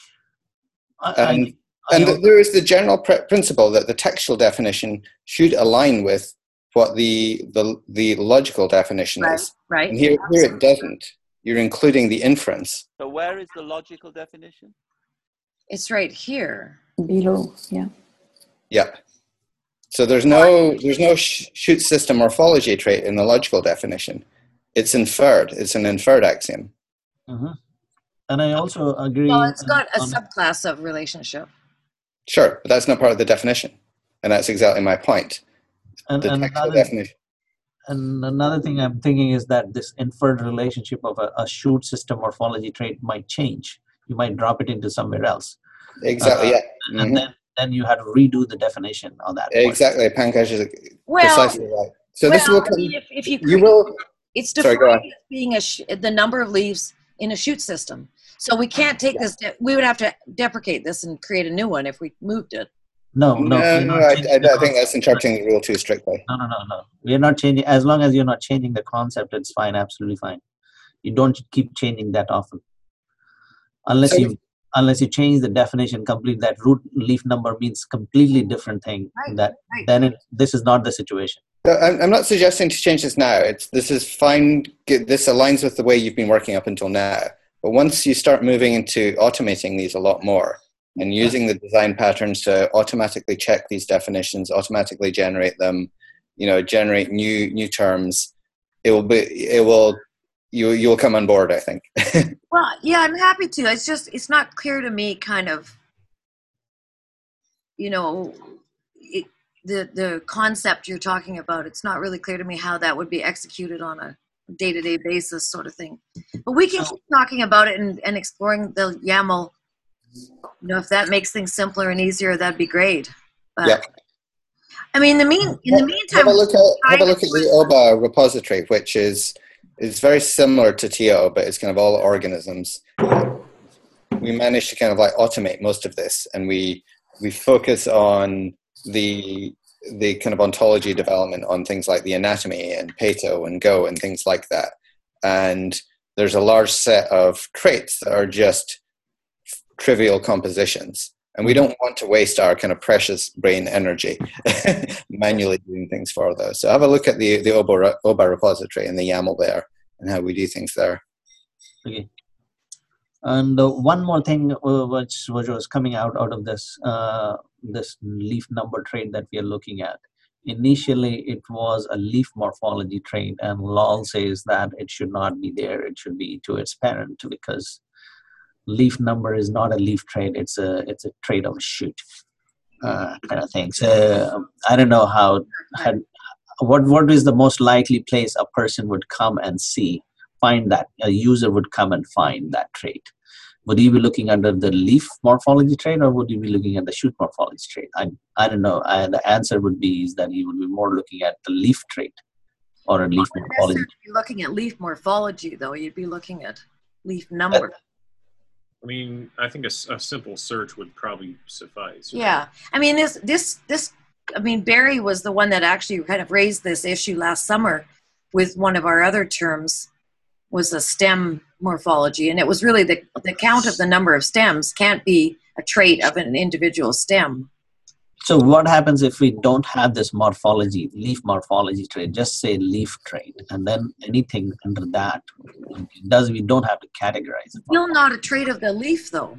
I,
And
I,
and
I,
there is the general pr- principle that the textual definition should align with what the the, the logical definition
Right,
is.
right.
And here, here it doesn't. You're including the inference.
So where is the logical definition?
It's right here.
Below, yeah.
Yeah. So there's no there's no sh- shoot system morphology trait in the logical definition. It's inferred. It's an inferred axiom.
mm-hmm. And I also agree.
Well, it's got a
on-
subclass of relationship.
Sure, but that's not part of the definition, and that's exactly my point.
and,
The
and
textual
another,
definition.
and another thing I'm thinking is that this inferred relationship of a, a shoot system morphology trait might change. You might drop it into somewhere else.
Exactly.
Uh,
Yeah.
And
Mhm.
then, then you have to redo the definition on that point.
Exactly. Pankaj is
Well,
precisely right. So
well,
this will
I
come.
mean, if, if you,
You
create-
will.
it's
Sorry, go
defined
on.
as being a sh- the number of leaves in a shoot system. So we can't take this. De- we would have to deprecate this and create a new one if we moved it.
No, no,
No,
we're
no,
not
I,
changing
I,
the
I think
concept.
that's interpreting the rule too strictly.
No, no, no, no. We're not changing. As long as you're not changing the concept, it's fine, absolutely fine. You don't keep changing that often, unless
So-
you unless you change the definition completely. That root leaf number means completely different thing.
Right,
That
right.
then it, this is not the situation.
So I'm, I'm not suggesting to change this now. It's this is fine. Get- This aligns with the way you've been working up until now. But once you start moving into automating these a lot more and using the design patterns to automatically check these definitions, automatically generate them, you know, generate new new terms, it will be it will you you'll come on board, I think.
Well, yeah, I'm happy to. It's just it's not clear to me, kind of. You know, it, the the concept you're talking about. It's not really clear to me how that would be executed on a day-to-day basis, sort of thing. But we can keep talking about it and, and exploring the YAML. You know, if that makes things simpler and easier, that'd be great. But
Yeah.
I mean, the mean in the meantime,
have a look at have a look at
trying
the O B A repository, which is is very similar to T O, but it's kind of all organisms. We managed to kind of like automate most of this, and we we focus on the the kind of ontology development on things like the anatomy and Pato and Go and things like that. And there's a large set of traits that are just trivial compositions. And we don't want to waste our kind of precious brain energy manually doing things for those. So have a look at the, the O B A, O B A repository and the YAML there and how we do things there.
Okay. And uh, one more thing uh, which, which was coming out out of this uh, this leaf number trait that we are looking at. Initially, it was a leaf morphology trait, and Lal says that it should not be there. It should be to its parent, because leaf number is not a leaf trait. It's a it's a trait of a shoot uh, kind of thing. So um, I don't know how, how what what is the most likely place a person would come and see. Find that a user would come and find that trait. Would you be looking under the leaf morphology trait, or would you be looking at the shoot morphology trait? I I don't know. I, the answer would be is that you would be more looking at the leaf trait or a leaf morphology.
You'd be looking at leaf morphology, though. You'd be looking at leaf number.
I mean, I think a, s- a simple search would probably suffice. right?
Yeah, I mean this this this. I mean Barry was the one that actually kind of raised this issue last summer with one of our other terms. Was a stem morphology, and it was really the the count of the number of stems can't be a trait of an individual stem.
So what happens if we don't have this morphology, leaf morphology trait? Just say leaf trait, and then anything under that it does we don't have to categorize it.
Still not a trait of the leaf, though.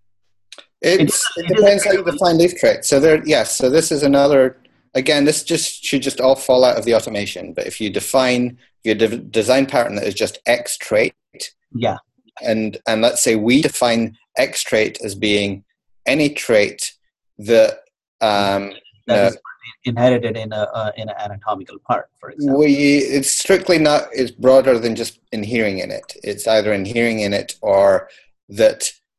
It's,
It is-
it
it is
depends
a-
how you define leaf traits. So there, yes. So this is another. Again, this just should just all fall out of the automation. But if you define your de- design pattern that is just X trait,
Yeah.
and and let's say we define X trait as being any trait that um,
That
uh,
is inherited in a uh, in an anatomical part, for example.
we it's strictly not. It's broader than just inhering in it. It's either inhering in it or that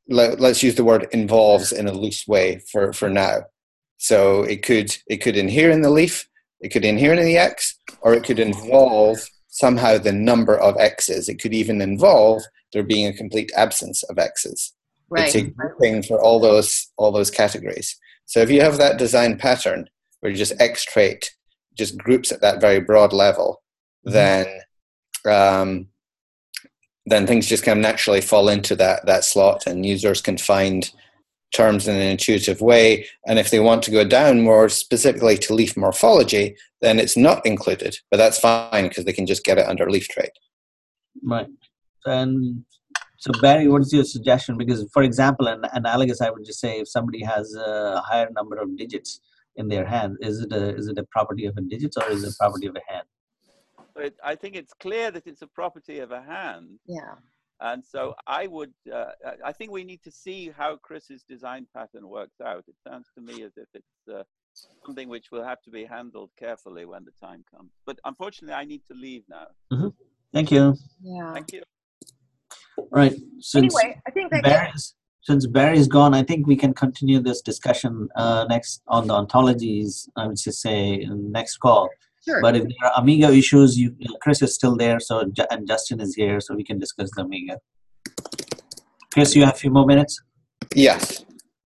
let, let's use the word involves in a loose way for, for now. So it could it could inhere in the leaf, it could inhere in the X, or it could involve somehow the number of X's. It could even involve there being a complete absence of X's.
Right.
It's a grouping for all those all those categories. So if you have that design pattern where you just X trait just groups at that very broad level, mm-hmm. then um, then things just kind of naturally fall into that that slot, and users can find terms in an intuitive way. And if they want to go down more specifically to leaf morphology, then it's not included, but that's fine because they can just get it under leaf trait.
Right. And so Barry, what is your suggestion? Because for example, an analogous, I would just say if somebody has a higher number of digits in their hand, is it a, is it a property of a digits or is it a property of a hand?
But I think it's clear that it's a property of a hand.
Yeah.
And so I would, uh, I think we need to see how Chris's design pattern works out. It sounds to me as if it's uh, something which will have to be handled carefully when the time comes. But unfortunately, I need to leave now.
Mm-hmm. Thank you.
Yeah.
Thank you.
Right. Since
anyway, I think that
Barry's, since Barry's gone, I think we can continue this discussion uh, next on the ontologies, I would just say, in next call.
Sure.
But if there are Amiga issues, you, Chris is still there, so and Justin is here, so we can discuss the Amiga. Chris, you have a few more minutes?
Yes.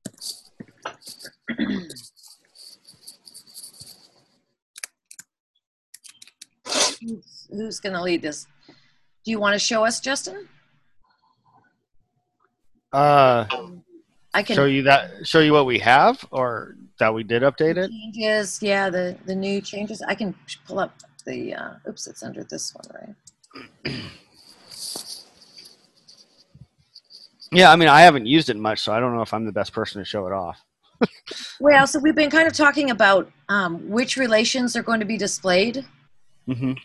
Who's, who's going to lead this? Do you want to show us, Justin?
Uh,
I can
show you that. Show you what we have, or that we did update it.
Changes, yeah, the the new changes. I can pull up the. Uh, oops, it's under this one, right?
Yeah, I mean, I haven't used it much, so I don't know if I'm the best person to show it off.
Well, so we've been kind of talking about um, which relations are going to be displayed.
Mm-hmm.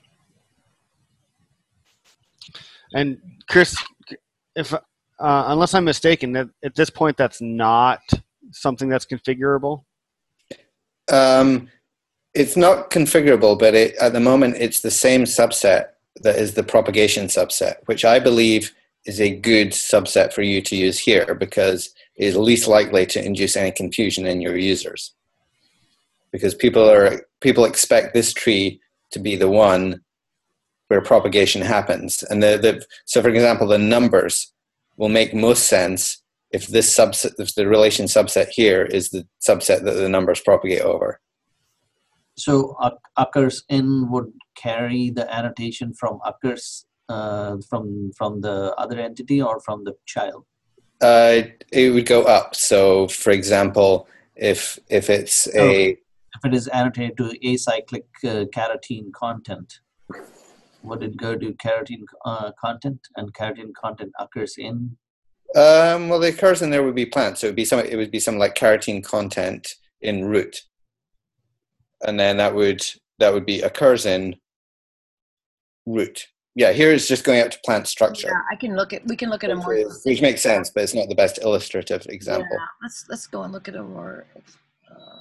And Chris, if uh, unless I'm mistaken, that at this point that's not something that's configurable.
Um, it's not configurable, but it, at the moment it's the same subset that is the propagation subset, which I believe is a good subset for you to use here because it is least likely to induce any confusion in your users. Because people are people expect this tree to be the one where propagation happens. And the, the so for example, the numbers will make most sense if this subset, if the relation subset here is the subset that the numbers propagate over.
So uh, occurs in would carry the annotation from occurs uh, from from the other entity or from the child? Uh,
it would go up. So for example, if if it's a
oh, if it is annotated to acyclic uh, carotene content, would it go to carotene uh, content, and carotene content occurs in?
Um, well, the occurs in there would be plants. So it would be some. It would be something like carotene content in root, and then that would that would be occurs in root. Yeah, here it's just going out to plant structure.
Yeah, I can look at. We can look at a more.
Which makes sense, but it's not the best illustrative example.
Yeah, let's let's go and look at a more. Uh,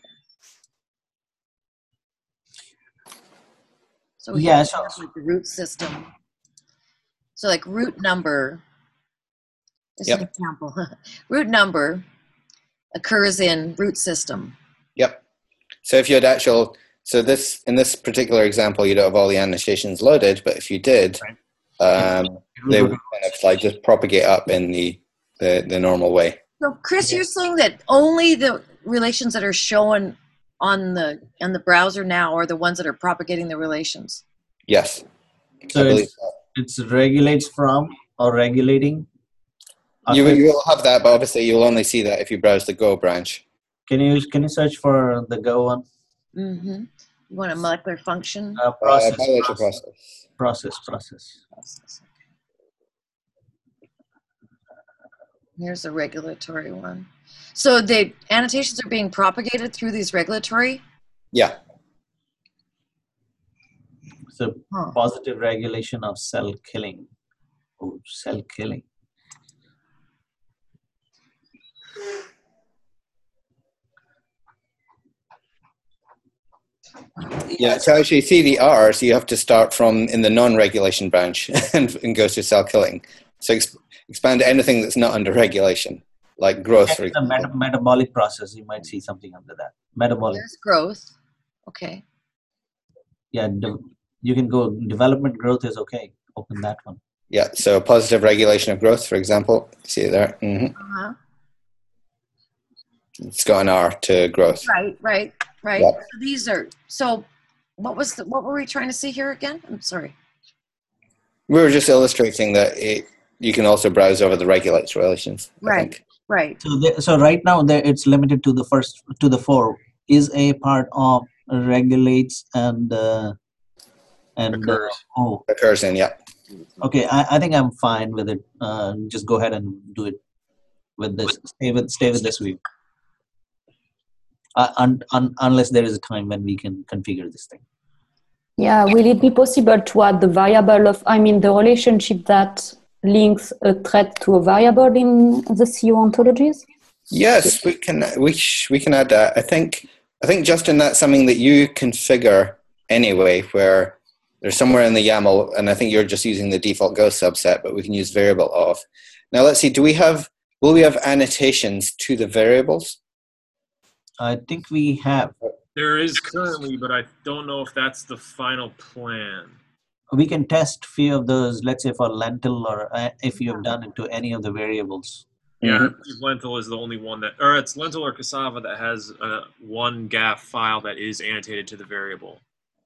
so we
yeah,
have
so
like the root system. So like root number. This
yep.
is an example. Root number occurs in root system.
Yep. So if you had actual, so this in this particular example, you don't have all the annotations loaded, but if you did, um, they would kind of like just propagate up in the the, the normal way.
So Chris, you're saying that only the relations that are shown on the on the browser now are the ones that are propagating the relations?
Yes.
So it's, so. it's regulates from or regulating.
You will you'll have that, but obviously you'll only see that if you browse the Go branch.
Can you can you search for the Go one?
Mm-hmm. You want a molecular function?
Uh, process,
uh, biological
process.
process.
Process. Process.
Process. Okay. Here's a regulatory one. So the annotations are being propagated through these regulatory?
Yeah.
So huh. Positive regulation of cell killing. Oh, cell killing.
Yeah, to actually see the R's, you have to start from in the non-regulation branch and, and go to cell killing. So exp expand anything that's not under regulation, like growth, for
The
example.
meta- metabolic process, you might see something under that. Metabolic.
There's growth. Okay.
Yeah, de- you can go development growth is okay. Open that one.
Yeah, so positive regulation of growth, for example. See it there? Mm-hmm.
Uh-huh.
It's got an R to growth.
Right, right, right.
Yep.
So these are, so what was the, what were we trying to see here again? I'm sorry.
We were just illustrating that it, you can also browse over the regulates relations. I
Right,
think.
right.
So, the, so right now there it's limited to the first to the four. Is a part of regulates and uh, and uh,
Occurs.
oh,
Occurs in, yeah.
okay. I, I think I'm fine with it. Uh, just go ahead and do it with this. Stay with stay with this view. Uh, un, un, unless there is a time when we can configure this thing.
Yeah, will it be possible to add the variable of, I mean, the relationship that links a thread to a variable in the C O ontologies?
Yes, we can. We sh- we can add that. I think. I think Justin, that's something that you configure anyway, where there's somewhere in the YAML, and I think you're just using the default Go subset, but we can use variable of. Now let's see. Do we have? Will we have annotations to the variables?
I think we have.
There is currently, but I don't know if that's the final plan.
We can test few of those. Let's say for lentil, or uh, if you have done it to any of the variables.
Yeah,
Mhm.
I believe lentil is the only one that, or it's lentil or cassava that has uh, one G A F file that is annotated to the variable.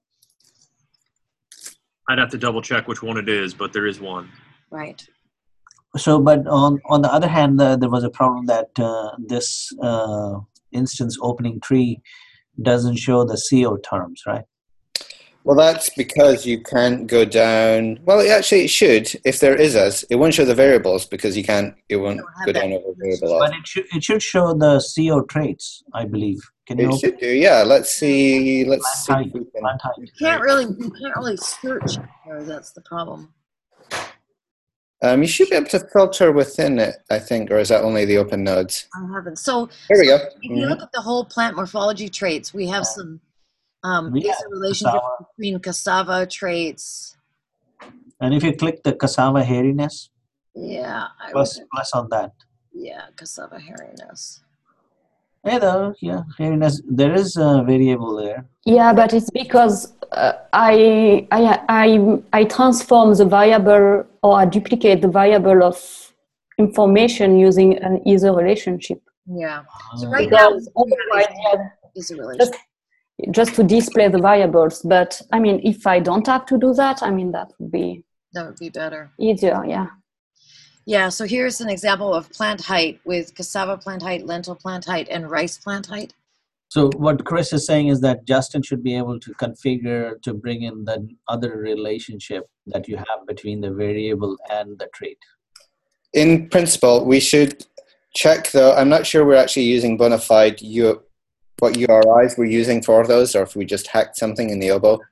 I'd have to double check which one it is, but there is one.
Right.
So, but on on the other hand, uh, there was a problem that uh, this uh, instance opening tree doesn't show the C O terms, right?
Well, that's because you can't go down. Well, actually, it should. If there is as, it won't show the variables because you can't. It won't
don't have
go
that.
down over variable.
But
of.
it should it should show the C O traits, I believe. Can you
It
open
should do. Yeah. Let's see. Let's see.
plant
if we
height?
can-
Plant height.
You can't really, you can't really search there. That's the problem.
Um, you should be able to filter within it, I think, or is that only the open nodes?
I haven't. So
Here we go.
if you look at the whole plant morphology traits, we have some, um,
We
there's
have
a relationship
cassava.
between cassava traits.
And if you click the cassava hairiness,
Yeah. I
plus
would,
plus on that.
yeah, cassava hairiness.
Hey though, yeah, hairiness. There is a variable there.
Yeah, but it's because uh, I, I, I, I transform the variable or I duplicate the variable of information using an either relationship.
Yeah. So
Uh,
right now,
Because otherwise, yeah,
is a relationship.
just, just to display the variables. But I mean, if I don't have to do that, I mean, that would be
That would be better.
easier, yeah.
Yeah, so here's an example of plant height with cassava plant height, lentil plant height, and rice plant height.
So what Chris is saying is that Justin should be able to configure to bring in the other relationship that you have between the variable and the trait.
In principle, we should check though. I'm not sure we're actually using bona fide U, what U R Is we're using for those, or if we just hacked something in the O B O.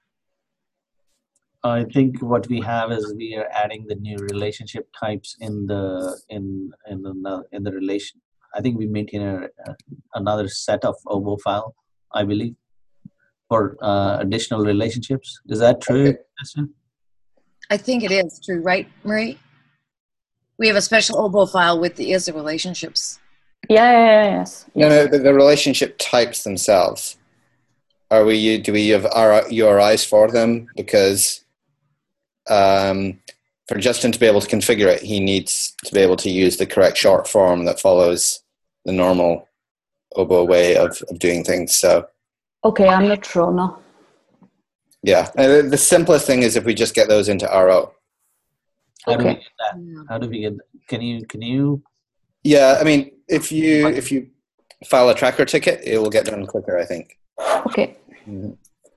I think what we have is we are adding the new relationship types in the in in the in the relation. I think we maintain a, a, another set of O B O file, I believe, for uh, additional relationships. Is that true,
Okay.
Justin?
I think it is true, right, Marie? We have a special O B O file with the is a relationships.
Yeah, yeah, yeah, yes.
No, no, the, the relationship types themselves. Are we? Do we have our U R Is for them? Because um, for Justin to be able to configure it, he needs to be able to use the correct short form that follows the normal O B O way of, of doing things. So
Okay, I'm not sure, no.
yeah, and the, the simplest thing is if we just get those into R O.
How do we
Okay.
get that? How do we get that? Can you can you
Yeah, I mean, if you if you file a tracker ticket, it will get done quicker, I think.
Okay.
Mhm.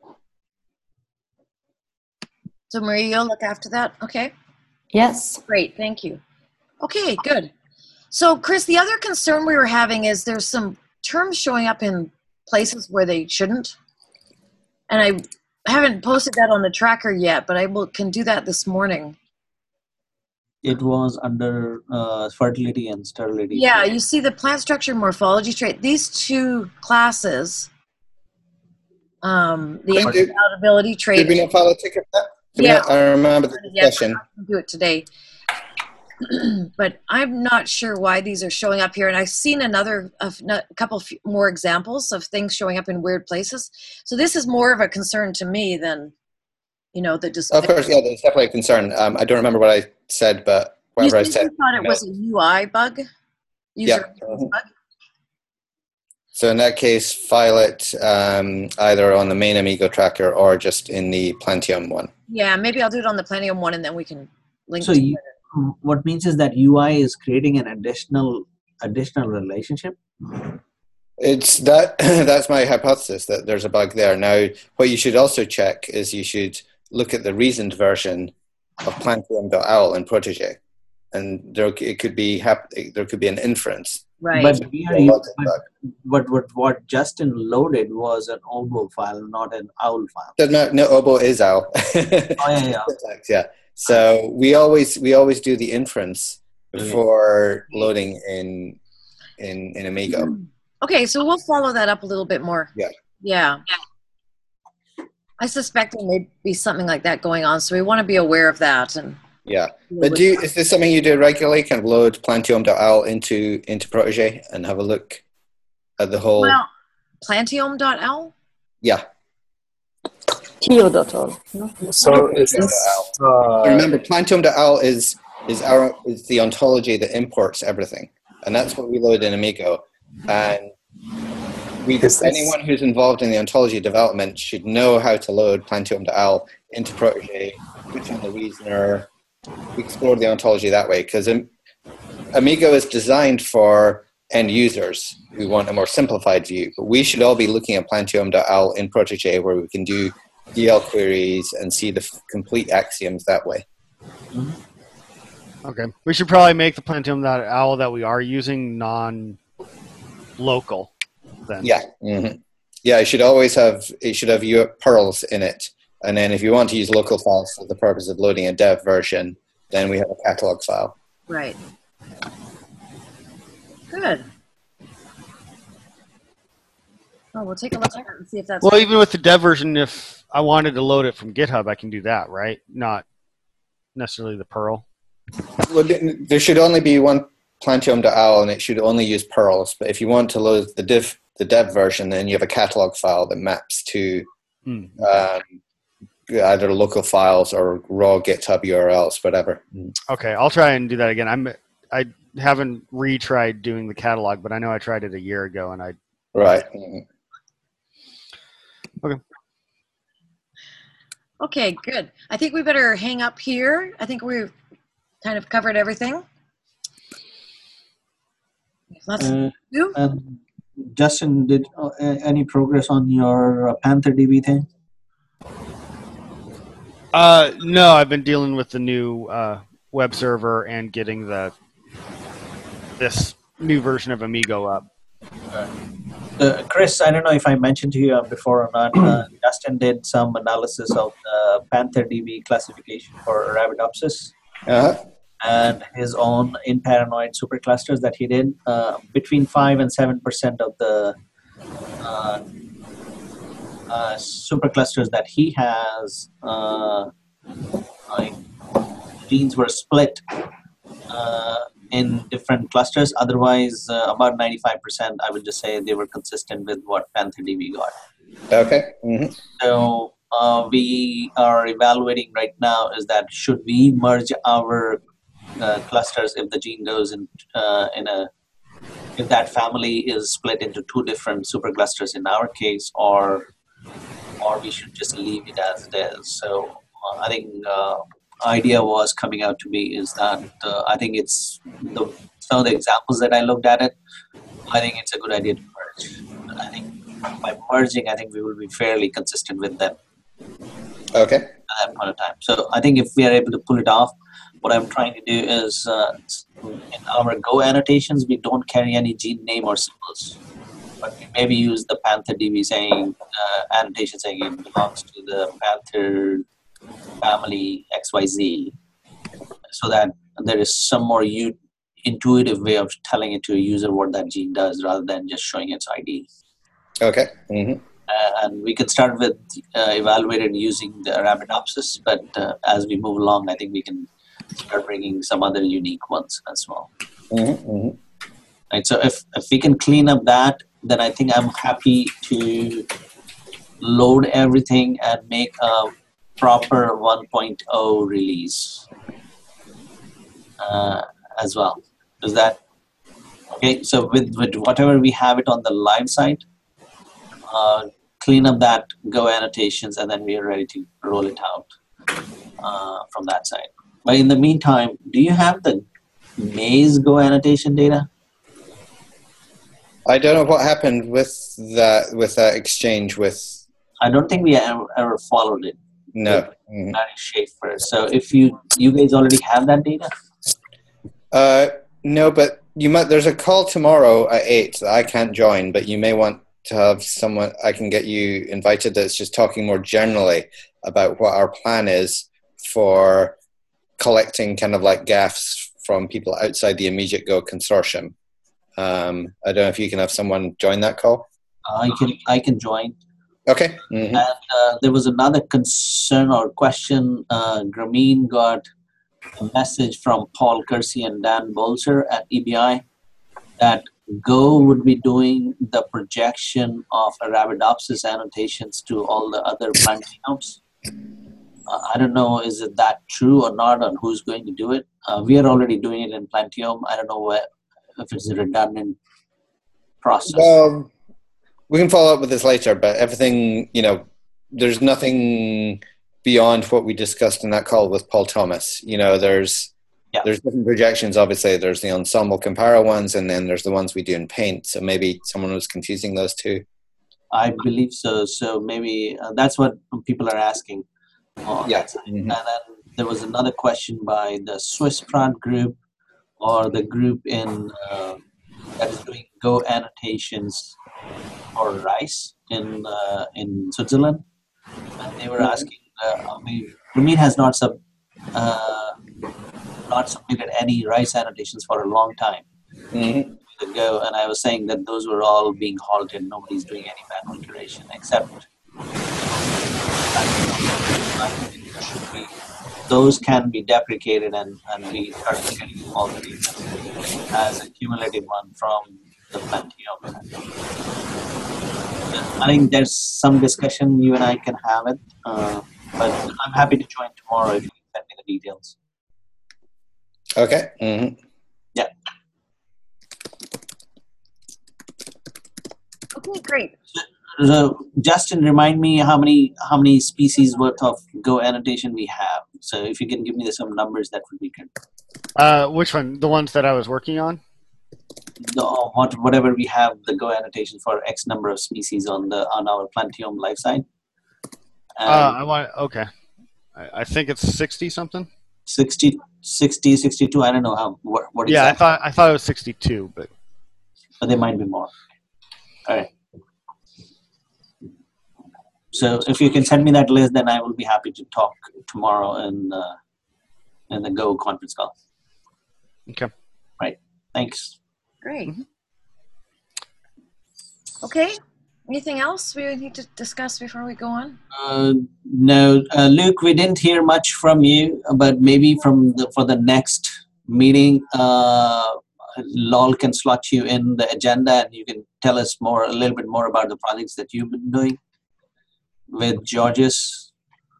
So Marie, you'll look after that, okay?
Yes.
Great, thank you. Okay, good. So Chris, the other concern we were having is there's some terms showing up in places where they shouldn't. And I haven't posted that on the tracker yet, but I will can do that this morning.
it was under uh, fertility and sterility.
Yeah, you see the plant structure morphology trait. These two classes, um, the
Did-
incompatibility trait.
Did we not file a ticket for that? Did we
Yeah.
not- I remember the
Yeah,
discussion.
I can do it today. but I'm not sure why these are showing up here. And I've seen another, a couple f- more examples of things showing up in weird places. So this is more of a concern to me than, you know, the display.
Of course, yeah, there's definitely a concern. Um, I don't remember what I said, but whatever
you
I said.
You thought it was a U I bug? User
Yeah.
bug?
So in that case, file it um, either on the main Amigo tracker or just in the Plantium one.
Yeah, maybe I'll do it on the Plantium one and then we can link
So
to
you,
it.
what means is that U I is creating an additional additional relationship?
It's that that's my hypothesis, that there's a bug there. Now, what you should also check is you should look at the reasoned version of Plantium.owl and Protege, and there it could be hap- there could be an inference.
Right.
But, we are, but, but what what Justin loaded was an oboe file, not an owl file.
So no, no, oboe is owl.
Oh yeah, yeah.
yeah. So we always we always do the inference before loading in in in Amigo.
Okay, so we'll follow that up a little bit more.
Yeah.
Yeah. I suspect there may be something like that going on, so we want to be aware of that. And
yeah, but do you, is this something you do regularly? Kind of load Plantium.owl into into Protege and have a look at the whole.
Well, Plantium.owl.
Yeah.
Tio.owl.
So is this? Uh,
Remember, Plantium.owl is is our is the ontology that imports everything, and that's what we load in Amigo. And we, anyone who's involved in the ontology development should know how to load Plantium.owl into Protege, which on the reasoner. We explore the ontology that way, because Amigo is designed for end users who want a more simplified view. But we should all be looking at Plantium.owl in Protege, where we can do D L queries and see the f- complete axioms that way.
Okay. We should probably make the Plantium.owl that we are using non-local then.
Yeah. Mm-hmm. Yeah, it should always have, it should have U- Perls in it. And then if you want to use local files for the purpose of loading a dev version, then we have a catalog file.
Right. Good. Oh, we'll take a look at it and see if that's...
Well, even with the dev version, if I wanted to load it from GitHub, I can do that, right? Not necessarily the Perl.
Well, there should only be one Plantium.owl, and it should only use Perls. But if you want to load the div, the dev version, then you have a catalog file that maps to... Hmm. Um, either local files or raw GitHub U R Ls, whatever.
Okay, I'll try and do that again. I'm I haven't retried doing the catalog, but I know I tried it a year ago, and I
right.
Okay.
Okay, good. I think we better hang up here. I think we've kind of covered everything. Let's
Uh,
do.
um, Justin, did uh, any progress on your uh, PantherDB thing?
Uh, no, I've been dealing with the new uh, web server and getting the this new version of Amigo up.
Uh, Chris, I don't know if I mentioned to you uh, before or not. Uh, Justin did some analysis of the PantherDB classification for Arabidopsis
uh-huh.
and his own in paranoid superclusters that he did. Uh, between five and seven percent of the uh, Uh, superclusters that he has, uh, like, genes were split uh, in different clusters. Otherwise, uh, about ninety-five percent, I would just say they were consistent with what PantherDB got.
Okay. Mm-hmm.
So uh, we are evaluating right now is that should we merge our uh, clusters if the gene goes in uh, in a if that family is split into two different superclusters in our case, or or we should just leave it as it is. So uh, I think uh, idea was coming out to me is that uh, I think it's the, some of the examples that I looked at it, I think it's a good idea to merge. I think by merging, I think we will be fairly consistent with them.
Okay.
At that point of time. So I think if we are able to pull it off, what I'm trying to do is uh, in our Go annotations, we don't carry any gene name or symbols. But we maybe use the PantherDB saying uh, annotation saying it belongs to the Panther family X Y Z, so that there is some more u- intuitive way of telling it to a user what that gene does, rather than just showing its I D.
Okay. Mm-hmm.
Uh, and we can start with uh, evaluating using the Arabidopsis, but uh, as we move along, I think we can start bringing some other unique ones as well.
Mm-hmm, mm-hmm.
Right. So if if we can clean up that, then I think I'm happy to load everything and make a proper one point oh release uh, as well. Is that okay? So with, with whatever we have it on the live site, uh, clean up that Go annotations, and then we are ready to roll it out uh, from that side. But in the meantime, do you have the Maze Go annotation data?
I don't know what happened with that with that exchange with.
I don't think we ever, ever followed it.
No.
Mm-hmm. Larry Schaefer. So if you you guys already have that data?
Uh, no, but you might. There's a call tomorrow at eight that I can't join, but you may want to have someone. I can get you invited. That's just talking more generally about what our plan is for collecting kind of like gaffes from people outside the Immediate Go consortium. Um, I don't know if you can have someone join that call.
I can I can join.
Okay. Mm-hmm.
And uh, there was another concern or question. Uh, Grameen got a message from Paul Kersey and Dan Bolzer at E B I that Go would be doing the projection of Arabidopsis annotations to all the other plantiomes. Uh, I don't know, is it that true or not, and who's going to do it? Uh, we are already doing it in Plantium. I don't know where, if it's a redundant process.
Well, we can follow up with this later, but everything, you know, there's nothing beyond what we discussed in that call with Paul Thomas. You know, there's yeah. there's different projections. Obviously, there's the Ensemble Compara ones, and then there's the ones we do in Paint. So maybe someone was confusing those two.
I believe so. So maybe uh, that's what people are asking. Uh,
yeah.
Mm-hmm. And then there was another question by the Swiss Prant group or the group in uh, that is doing Go annotations for rice in uh, in Switzerland. And they were asking. Uh, I mean, Grameen has not sub uh, not submitted any rice annotations for a long time.
Mm-hmm.
Ago, and I was saying that those were all being halted. Nobody's doing any manual curation except should be, those can be deprecated and, and we start getting all the data as a cumulative one from the Plantium. I think there's some discussion, you and I can have it, uh, but I'm happy to join tomorrow if you can send me the details.
Okay. Mm-hmm.
Yeah.
Okay, great.
So, Justin, remind me how many how many species worth of Go annotation we have. So if you can give me some numbers, that would be good.
Uh, which one? The ones that I was working on?
The, what, whatever we have, the Go annotation for X number of species on the on our Plantium live site.
Um, uh, I want okay. I, I think it's sixty something.
sixty, sixty, sixty-two. I don't know how. What? what
yeah,
exactly.
I thought I thought it was sixty-two, but
but there might be more. All right. So if you can send me that list, then I will be happy to talk tomorrow in uh, in the Go conference call.
Okay.
Right. Thanks.
Great. Mm-hmm. Okay. Anything else we need to discuss before we go on?
Uh, no, uh, Luke, we didn't hear much from you, but maybe from the, for the next meeting, uh, Lol can slot you in the agenda, and you can tell us more, a little bit more about the projects that you've been doing with Georges.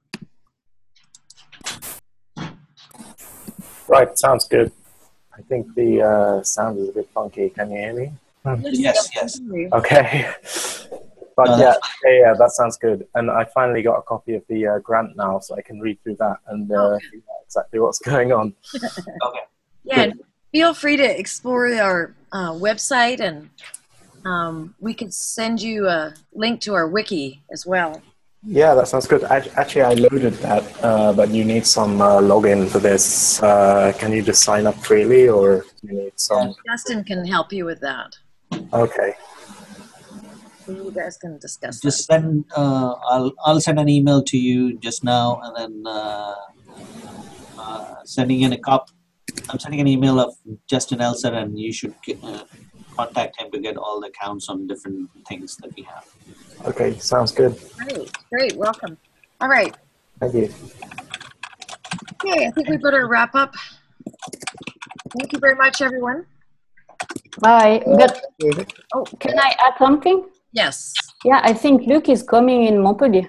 Right, sounds good. I think the uh, sound is a bit funky. Can you hear me?
Yes, yes.
Okay. But no, yeah, yeah, yeah, that sounds good. And I finally got a copy of the uh, grant now, so I can read through that and uh,
okay.
figure out exactly what's going on.
Okay.
Yeah, and feel free to explore our uh, website, and um, we could send you a link to our wiki as well.
Yeah, that sounds good. Actually, I loaded that, uh, but you need some uh, login for this. Uh, can you just sign up freely, or do you need some?
Justin can help you with that.
Okay.
You guys can discuss.
Just
that.
send. Uh, I'll I'll send an email to you just now, and then uh, uh, sending in a cop. I'm sending an email of Justin Elser, and you should uh, contact him to get all the accounts on different things that we have.
Okay, sounds good.
Great, great, welcome. All right.
Thank you.
Okay, I think we better wrap up. Thank you very much, everyone.
Bye. But oh, can I add something?
Yes.
Yeah, I think Luc is coming in Montpellier.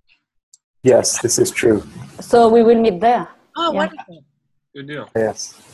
Yes, this is true.
So we will meet there.
Oh,
yeah.
wonderful.
Good deal.
Yes.